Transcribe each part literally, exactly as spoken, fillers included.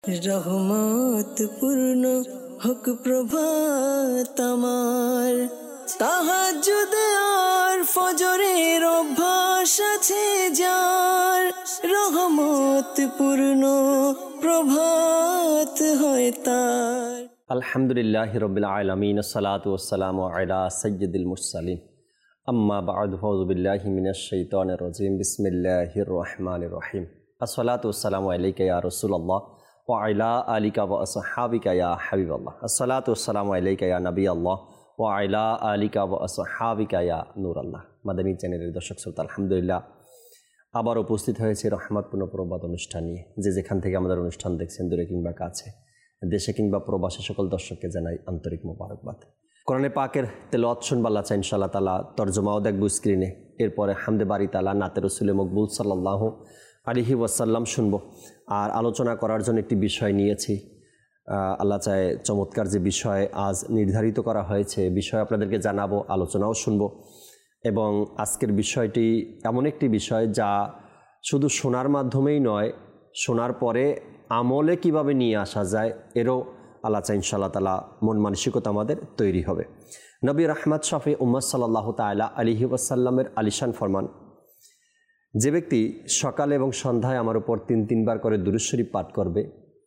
রহমত পূর্ণ হক প্রভাত আমার, তাহাজ্জুদ আর ফজরের অভ্যাস আছে যার, রহমত পূর্ণ প্রভাত হয় তার। আলহামদুলিল্লাহি রাব্বিল আলামিন, আসসালাতু ওয়াসসালামু আলা সাইয়্যিদিল মুরসালিন, আম্মা বা'দু, ফাউযু বিল্লাহি মিনাশ শাইতানির রাজীম, বিসমিল্লাহির রহমানির রহিম। আসসালাতু ওয়াসসালামু আলাইকা ইয়া রাসূলুল্লাহ ওয়া আলা আলিকা ওয়া আসহাবিকা ইয়া হাবিবাল্লাহ। আসসালাতু ওয়াসসালামু আলাইকা ইয়া নবিয়াল্লাহ ওয়া আলা আলিকা ওয়া আসহাবিকা ইয়া নূরাল্লাহ। মাদানী চ্যানেলের দর্শক শ্রোতা, আলহামদুলিল্লাহ আবার উপস্থিত হয়েছে রহমতপূর্ণ প্রবাদ অনুষ্ঠান নিয়ে। যে যেখান থেকে আমাদের অনুষ্ঠান দেখছেন, দূরে কিংবা কাছে, দেশে কিংবা প্রবাসী, সকল দর্শককে জানাই আন্তরিক মোবারকবাদ। কোরআনে পাকের তেলাওয়াত শুনবা আল্লাহ চাই ইনশাআল্লাহ তাআলা, তরজমাও দেখব স্ক্রিনে। এরপরে হামদে বারি তাআলা, নাতে রাসূলে মকবুল সাল্লাল্লাহু আলাইহি ওয়াসাল্লাম শুনবো। আর আলোচনা করার জন্য একটি বিষয় নিয়েছি। আল্লাহ চায় চমৎকার যে বিষয় আজ নির্ধারিত করা হয়েছে, বিষয় আপনাদেরকে জানাবো, আলোচনাও শুনবো। এবং আজকের বিষয়টি এমন একটি বিষয় যা শুধু শোনার মাধ্যমেই নয়, শোনার পরে আমলে কিভাবে নিয়ে আসা যায় এরও আল্লাহ চাই ইনশাআল্লাহ তাআলা মন মানসিকতা আমাদের তৈরি হবে। নবী রাহমাত শফি উম্মত সাল্লাল্লাহু তাআলা আলাইহি ওয়াসাল্লামের আলিশান ফরমান, যে ব্যক্তি সকালে এবং সন্ধ্যায় আমার উপর তিন তিনবার করে দুরূদ শরীফ পাঠ করবে,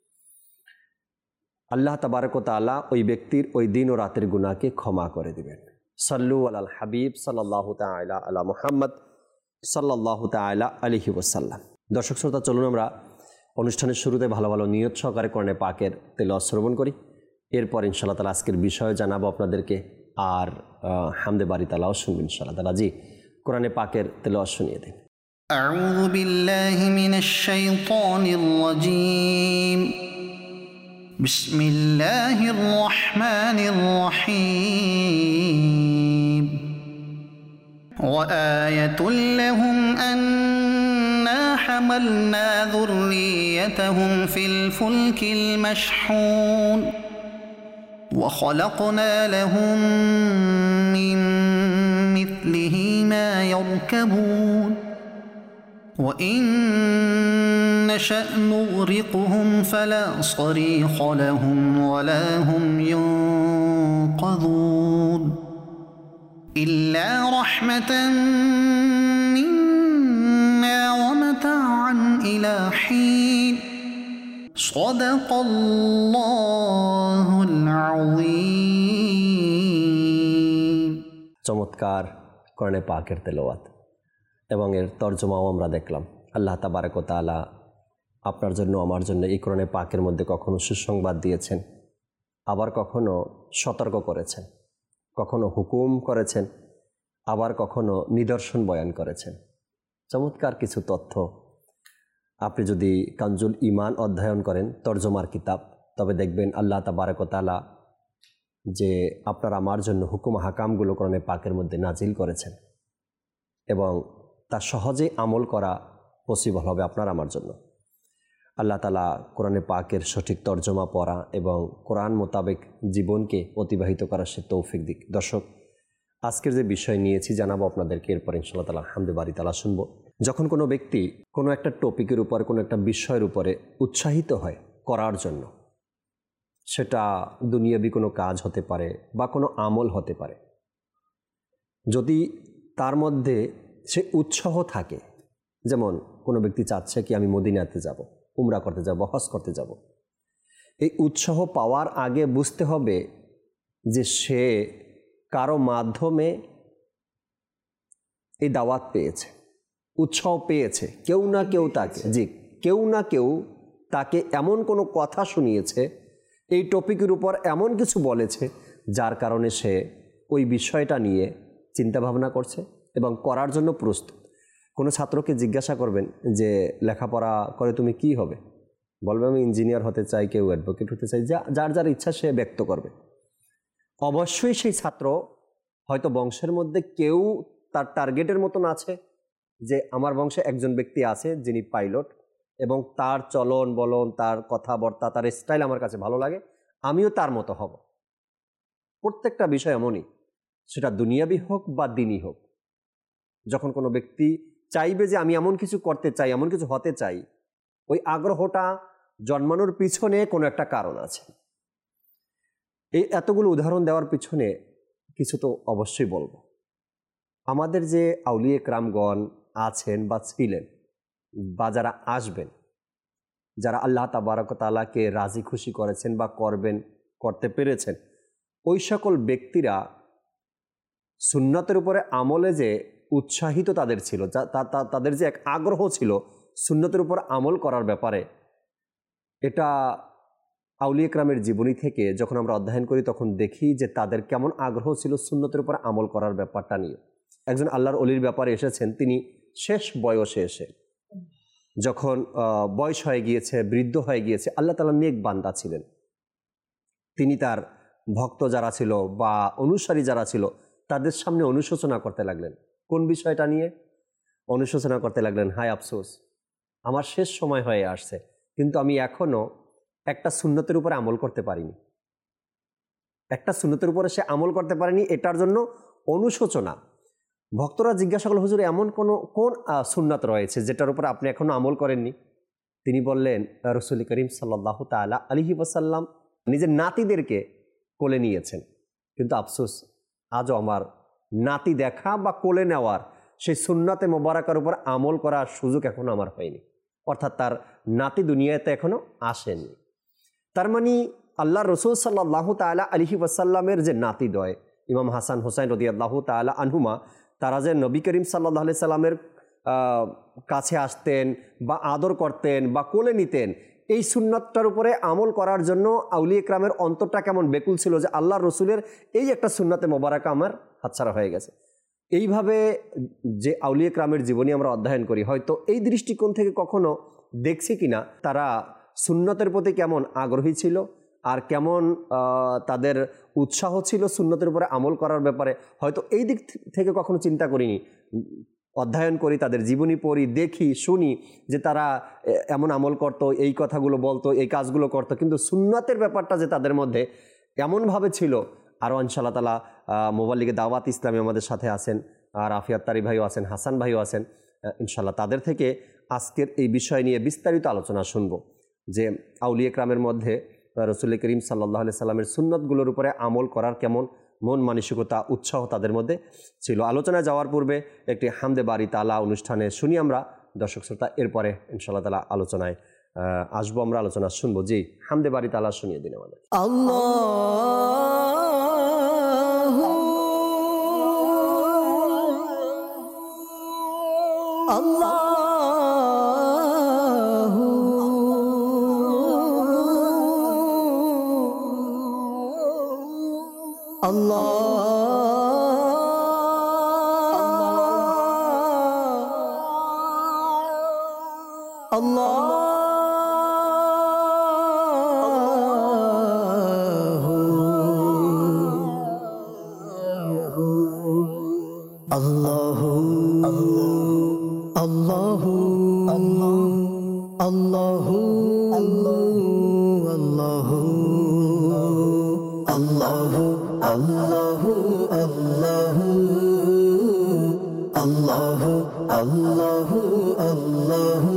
আল্লাহ তাবারক ওয়া তাআলা ওই ব্যক্তির ওই দিন ও রাতের গুনাহকে ক্ষমা করে দিবেন। সাল্লু আলাল হাবিব সাল্লাল্লাহু তাআলা আলা মুহাম্মদ সাল্লাল্লাহু তাআলা আলাইহি ওয়াসাল্লাম। দর্শক শ্রোতা, চলুন আমরা অনুষ্ঠানের শুরুতে ভালো ভালো নিয়ত সহকারে কোরআনে পাকের তেলাওয়াত শ্রবণ করি। এরপর ইনশাআল্লাহ তাআলা আজকের বিষয় জানাবো আপনাদেরকে, আর হামদে বারি তাআলাও শুনবেন ইনশাআল্লাহ তাআলা। জি, কোরআনে পাকের তেলাওয়াত শুনিয়ে দিন। আউযু বিল্লাহি মিনাশ শাইতানির রাজীম। বিসমিল্লাহির রহমানির রহিম। ওয়া আয়াতুল লাহুম আন্না হামালনা যুররিয়াতাহুম ফিল ফুলকিল মাশহুন ওয়া খালাকনা লাহুম মিন মিথলিহি মা ইয়ারকাবুন ওয়া ইন نشأ نغرقهم فلا صريخ لهم ولا هم ينقذون إلا رحمة منا ومتاعا إلى حين صدق الله العظيم। চমৎকার কোরআনে পাকের তেলাওয়াত এবং এর তরজমাও আমরা দেখলাম। আল্লাহ তাবারক ওয়া তাআলা আপনার জন্য আমার জন্য এই কোরআনে পাকের মধ্যে কখনো সুসংবাদ দিয়েছেন, আবার কখনো সতর্ক করেছেন, কখনো হুকুম করেছেন, আবার কখনো নিদর্শন বয়ান করেছেন। চমৎকার কিছু তথ্য আপনি যদি কানজুল ঈমান অধ্যয়ন করেন, তরজমার কিতাব, তবে দেখবেন আল্লাহ তাবারক ওয়া তাআলা যে আপনার আমার জন্য হুকুম হাকামগুলো কোরআনে পাকের মধ্যে নাজিল করেছেন এবং তা সহজে আমল করা পসিবল হবে আপনার আমার জন্য। আল্লাহ তাআলা কোরআনে পাকের সঠিক তর্জমা পড়া এবং কোরআন মোতাবেক জীবনকে অতিবাহিত করার সে তৌফিক দিক। দর্শক, আজকের যে বিষয় নিয়েছি জানাবো আপনাদেরকে, এরপর ইনশাআল্লাহ তাআলা হামদে বারি তাআলা শুনবো। যখন কোনো ব্যক্তি কোনো একটা টপিকের উপর, কোনো একটা বিষয়ের উপরে উৎসাহিত হয় করার জন্য, সেটা দুনিয়াবি কোনো কাজ হতে পারে বা কোনো আমল হতে পারে, যদি তার মধ্যে সে উৎসাহ থাকে, যেমন কোনো ব্যক্তি চাচ্ছে কি আমি মদিনাতে যাব, উমরা করতে যাব, হজ করতে যাব, এই উৎসাহ পাওয়ার আগে বুঝতে হবে যে সে কারো মাধ্যমে এই দাওয়াত পেয়েছে, উৎসাহ পেয়েছে, কেউ না কেউ তাকে জি কেউ না কেউ তাকে এমন কোনো কথা শুনিয়েছে, এই টপিকের উপর এমন কিছু বলেছে, যার কারণে সে ওই বিষয়টা নিয়ে চিন্তাভাবনা করছে এবং করার জন্য প্রস্তুত। কোনো ছাত্রকে জিজ্ঞাসা করবেন যে লেখাপড়া করে তুমি কি হবে, বলবে আমি ইঞ্জিনিয়ার হতে চাই, কেউ অ্যাডভোকেট হতে চাই, যা যার যার ইচ্ছা সে ব্যক্ত করবে। অবশ্যই সেই ছাত্র হয়তো বংশের মধ্যে কেউ তার টার্গেটের মতন আছে, যে আমার বংশে একজন ব্যক্তি আছে যিনি পাইলট এবং তার চলন বলন, তার কথাবার্তা, তার স্টাইল আমার কাছে ভালো লাগে, আমিও তার মতো হব। প্রত্যেকটা বিষয় এমনই, সেটা দুনিয়াবি হোক বা দিনই হোক। যখন কোনো ব্যক্তি চাইবে যে আমি এমন কিছু করতে চাই, এমন কিছু হতে চাই, ওই আগ্রহটা জন্মানোর পিছনে কোনো একটা কারণ আছে। এই এতগুলো উদাহরণ দেওয়ার পিছনে কিছু তো অবশ্যই বলবো। আমাদের যে আউলিয়ে কেরামগণ আছেন বা ছিলেন বা যারা আসবেন, যারা আল্লাহ তাবারক তাআলাকে রাজি খুশি করেছেন বা করবেন, করতে পেরেছেন, ওই সকল ব্যক্তিরা সুন্নতের উপরে আমলে যে উৎসাহিত তাদের ছিল, তাদের যে এক আগ্রহ ছিল সুন্নতের উপর আমল করার ব্যাপারে, এটা আউলিয়া কেরামের জীবনী থেকে যখন আমরা অধ্যয়ন করি তখন দেখি যে তাদের কেমন আগ্রহ ছিল সুন্নতের উপর আমল করার ব্যাপারটা নিয়ে। একজন আল্লাহর অলির ব্যাপারে এসেছেন, তিনি শেষ বয়সে এসে যখন বয়স হয়ে গিয়েছে, বৃদ্ধ হয়ে গিয়েছে, আল্লাহ তাআলা নেক বান্দা ছিলেন, তিনি তার ভক্ত যারা ছিল বা অনুসারী যারা ছিল তাদের সামনে অনুশোচনা করতে লাগলেন। কোন বিষয়টা নিয়ে অনুশোচনা করতে লাগলেন? হায় আফসোস, আমার শেষ সময় হয়ে আসছে, কিন্তু আমি এখনও একটা সুন্নতের উপরে আমল করতে পারিনি। একটা সুন্নতের উপরে সে আমল করতে পারেনি, এটার জন্য অনুশোচনা। ভক্তরা জিজ্ঞাসা করল, হুজুর এমন কোন কোন সুন্নাত রয়েছে যেটার উপর আপনি এখনো আমল করেননি? তিনি বললেন, রাসূল করিম সাল্লাল্লাহু তাআলা আলাইহি ওয়াসাল্লাম নিজের নাতিদেরকে কোলে নিয়েছেন, কিন্তু আফসোস আজও আমার নাতি দেখা বা কোলে নেওয়ার সেই সুন্নাতে মোবারকার উপর আমল করার সুযোগ এখনো আমার হয়নি। অর্থাৎ তার নাতি দুনিয়াতে এখনো আসেনি। তার মানে আল্লাহ রসুল সাল্লাল্লাহু তাআলা আলাইহি ওয়াসাল্লামের যে নাতিদ্বয় ইমাম হাসান হুসাইন রাদিয়াল্লাহু তাআলা আনহুমা, তারা যে নবী করিম সাল্লাল্লাহু আলাইহি সাল্লামের কাছে আসতেন বা আদর করতেন বা কোলে নিতেন, এই সুন্নাতটার উপরে আমল করার জন্য আউলিয়া কেরামের অন্তরটা কেমন বেকুল ছিল যে আল্লাহ রসুলের এই একটা সুন্নাতে মোবারকা আমার হাতছাড়া হয়ে গেছে। এইভাবে যে আউলিয়া কেরামের জীবনী আমরা অধ্যয়ন করি, হয়তো এই দৃষ্টিকোণ থেকে কখনো দেখছি কিনা তারা সুন্নতের প্রতি কেমন আগ্রহী ছিল আর কেমন তাদের উৎসাহ ছিল সুন্নতের উপরে আমল করার ব্যাপারে, হয়তো এই দিক থেকে কখনো চিন্তা করিনি। অধ্যয়ন করি, তাদের জীবনী পড়ি, দেখি, শুনি যে তারা এমন আমল করত, এই কথাগুলো বলতো, এই কাজগুলো করত, কিন্তু সুন্নাতের ব্যাপারটা যে তাদের মধ্যে এমনভাবে ছিল। আরও ইনশাআল্লাহ তাআলা মোবাল্লিগে দাওয়াত ইসলামী আমাদের সাথে আছেন, আর রাফি আত্তারি ভাইও আছেন, হাসান ভাইও আছেন, ইনশাআল্লাহ তাদের থেকে আজকের এই বিষয় নিয়ে বিস্তারিত আলোচনা শুনব যে আউলিয়া কেরামের মধ্যে রাসূল করিম সাল্লাল্লাহু আলাইহি সাল্লামের সুন্নতগুলোর উপরে আমল করার কেমন মন মানসিকতা, উৎসাহ তাদের মধ্যে ছিল। আলোচনায় যাওয়ার পূর্বে একটি হামদে বারি তালা অনুষ্ঠানে শুনি আমরা দর্শক শ্রোতা, এরপরে ইনশাআল্লাহ তাআলা আলোচনায় আসবো, আমরা আলোচনা শুনবো। জি, হামদে বারি তালা শুনিয়ে দিন আমাদের। আল্লাহু আল্লাহু আল্লাহ আল্লাহ আল্লাহু আল্লাহু আল্লাহু আল্লাহু আল্লাহু আল্লাহু আল্লাহু আল্লাহু আল্লাহু আল্লাহু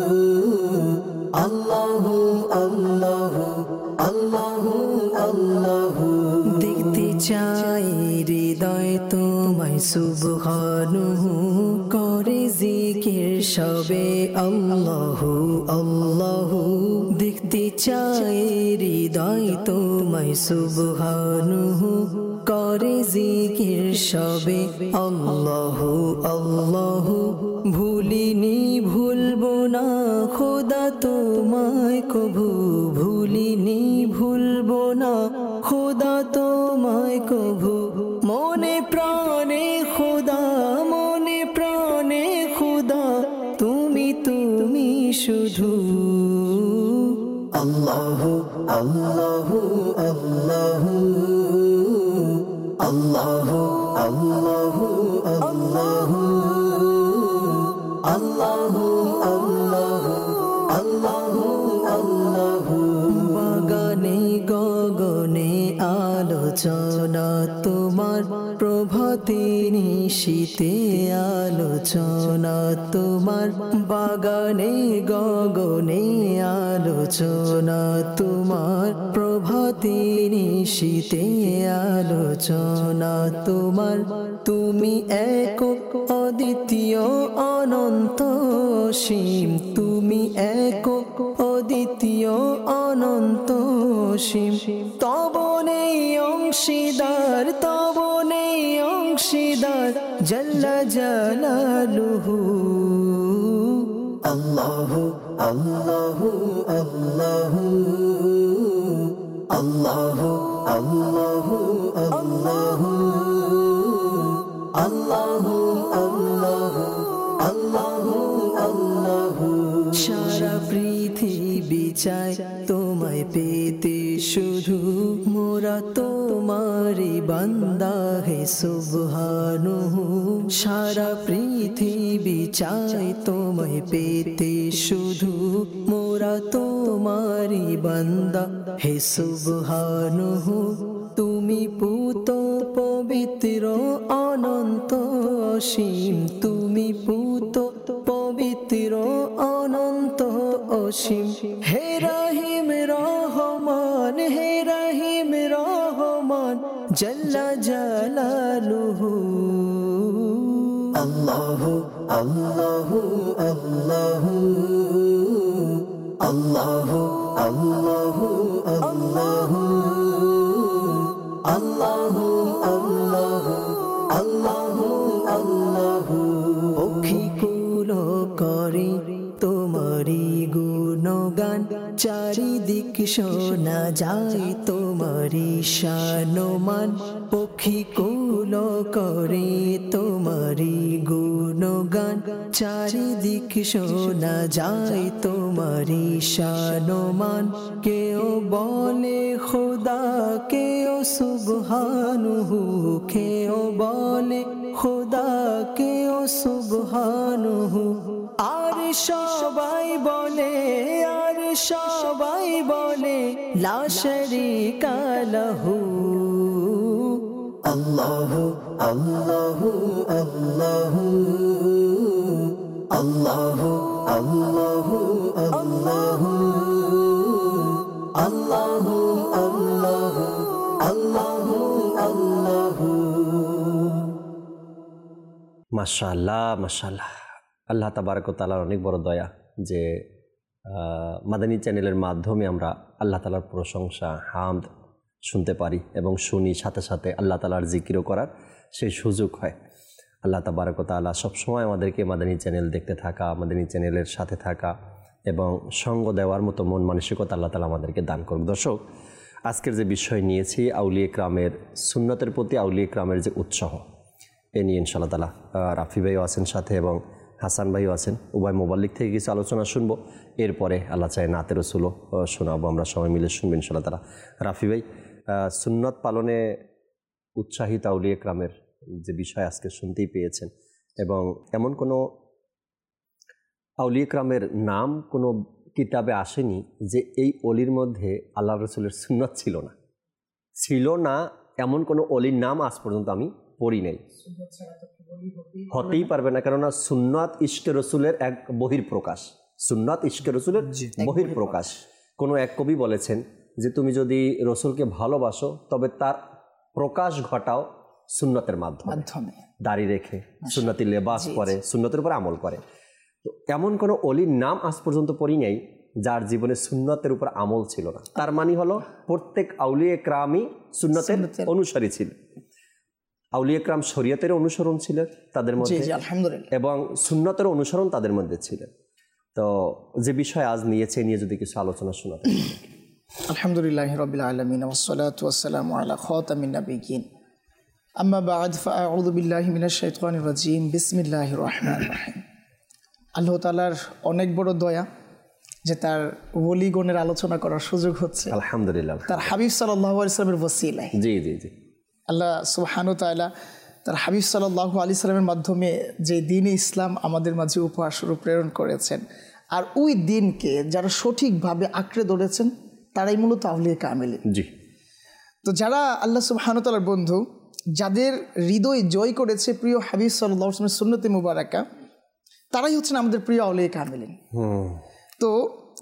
আল্লাহু আল্লাহু আল্লাহু আল্লাহু দেখতে চাই হৃদয় তোমায় সুবহানাহু করে জিকির সবে আল্লাহু আল্লাহু দেখতে চাই হৃদয় তোমায় সুবহানাহু করে জিকির সবে আল্লাহু আল্লাহু ভুলিনি ভুলবো না খোদা তোমায় কভু ভুলিনি ভুলবো না খোদা তোমায় কভু মনে প্রাণে খোদা মনে প্রাণে খোদা তুমি তুমি শুধু আল্লাহু আল্লাহু আল্লাহু আল্লাহু আল্লাহু আল্লাহু আল্লাহু আল্লাহু আল্লাহু আল্লাহু বাগানে গগনে আলোচনা তোমার প্রভাতে নিশীতে আলোচনা তোমার বাগানে গগনে আলোচনা তোমার, প্রভাতে নিশীতে আলোচনা তোমার। তুমি একক অদ্বিতীয় অনন্ত অসীম, তুমি একক অদ্বিতীয় অনন্ত অসীম। তব নেই অংশীদার, তব নেই অংশীদার, জাল্লা জালালুহু। আল্লাহু আল্লাহু আল্লাহু আল্লাহু আল্লাহু আল্লাহু আল্লাহু আল্লাহু আল্লাহু আল্লাহু। সারা পৃথিবী চায় তোমায় পেতে শুধু, মোরা তোমারি বান্দা হে সুবহানাহু। সারা পৃথিবী চায় তোমায় পেতে শুধু, মোরা তোমারি বান্দা হে সুবহানাহু। তুমি পুত পবিত্র অনন্ত অসীম, তুমি পুত পবিত্র অনন্ত অসীম। হে রহিম রহমান, হে রহিম রহমান, জাল্লা জালালুহু। আল্লাহু আল্লাহু আল্লাহু আল্লাহু আল্লাহু আল্লাহু আল্লাহু আল্লাহু আল্লাহু আল্লাহু। পক্ষী কুল করে তোমারি গুণগান, চারিদিক শোনা যায় তোমারি শানমান। পক্ষী কুল করে তোমারি গুণগান, চারিদিক শোনা যায় তোমারি শানমান। কেউ বলে খোদা, কেউ সুবহানাহু, কেউ বলে খোদা, কেউ সুবহানাহু। আর সবাই বলে, আর সবাই বলে লা শারীকা লাহু। আল্লাহু আল্লাহু আল্লাহু আল্লাহু আল্লাহু আল্লাহু আল্লাহু আল্লাহু আল্লাহু আল্লাহু। মাশাআল্লাহ মাশাআল্লাহ। আল্লাহ তাবারক ওয়া তাআলার অনেক বড় দয়া যে মাদানী চ্যানেলের মাধ্যমে আমরা আল্লাহ তাআলার প্রশংসা হামদ শুনতে পারি এবং শুনি, সাথে সাথে আল্লাহ তাআলার জিকিরও করার সেই সুযোগ হয়। আল্লাহ তাবারক ওয়া তাআলা সবসময় আমাদেরকে মাদানী চ্যানেল দেখতে থাকা, মাদানী চ্যানেলের সাথে থাকা এবং সঙ্গ দেওয়ার মতো মন মানসিকতা আল্লাহ তাআলা আমাদেরকে দান করুক। দর্শক, আজকের যে বিষয় নিয়েছি আউলিয়া ইকরামের সুন্নতের প্রতি আউলিয়া ইকরামের যে উৎসাহ, এ নিয়ে ইনশাআল্লাহ তাআলা রাফি ভাইও আছেন সাথে এবং হাসান ভাইও আছেন। উভয় মোবাল্লিক থেকে কিছু আলোচনা শুনবো, এরপরে আল্লাহ চায় নাতে রসুলও শোনাবো, আমরা সবাই মিলে শুনবো ইনশাআল্লাহ তাআলা। রাফি ভাই, সুন্নত পালনে উৎসাহিত আউলিয়া ইকরামের যে বিষয় আজকে শুনতেই পেয়েছেন, এবং এমন কোনো আউলিয়া ইকরামের নাম কোনো কিতাবে আসেনি যে এই অলির মধ্যে আল্লাহ রসুলের সুন্নত ছিল না, ছিল না এমন কোনো অলির নাম আজ পর্যন্ত আমি পড়ি নাই। হতেই পারবে না, কেননা সুন্নাত ইশকে রসুলের এক বহির্প্রকাশ, সুন্নাত ইশকে রসুলের বহির্প্রকাশ। কোনো এক কবি বলেছেন যে তুমি যদি রসুলকে ভালোবাসো তবে তার প্রকাশ ঘটাও সুন্নতের মাধ্যমে, দাড়ি রেখে সুন্নতি লেবাস পরে, সুন্নতের উপর আমল করে। তো এমন কোনো অলির নাম আজ পর্যন্ত পড়ি নাই যার জীবনে সুন্নতের উপর আমল ছিল না। তার মানে হলো প্রত্যেক আউলিয়া ইকরামই সুন্নতের অনুসারী ছিল। আউলিয়া ইকরাম শরীয়তের অনুসরণ ছিলেন তাদের মধ্যে, এবং সুন্নতের অনুসরণ তাদের মধ্যে ছিলেন। তো যে বিষয় আজ নিয়েছে নিয়ে যদি কিছু আলোচনা শোনাতে। আলহামদুলিল্লাহি রাব্বিল আলামিন ওয়াস সালাতু ওয়াস সালামু আলা খাতামিন নাবিয়্যিন আম্মা বা'দ ফাআউযু বিল্লাহি মিনাশ শাইতানির রাজীম বিসমিল্লাহির রহমানির রহিম। আল্লাহ তাআলার অনেক বড় দয়া যে তার ওলিগণের আলোচনা করার সুযোগ হচ্ছে আলহামদুলিল্লাহ, তার হাবিব সাল্লাল্লাহু আলাইহি সাল্লামের ওসিলায়। জি জি জি আল্লাহ সুবহানাহু ওয়া তাআলা তার হাবিব সাল্লাল্লাহু আলাইহি সাল্লামের মাধ্যমে যে দ্বীন ইসলাম আমাদের মাঝে উপহার স্বরূপ প্রেরণ করেছেন, আর ওই দিনকে যারা সঠিকভাবে আঁকড়ে ধরেছেন তারাই মূলত আউলিয়া কামিলিন। জি। তো যারা আল্লাহ সুবহানাহু ওয়া তাআলার বন্ধু, যাদের হৃদয় জয় করেছে প্রিয় হাবিব সাল্লাল্লাহু আলাইহি ওয়াসাল্লামের সুন্নতে মুবারাকা, তারাই হচ্ছেন আমাদের প্রিয় আউলিয়া কামিলিন। তো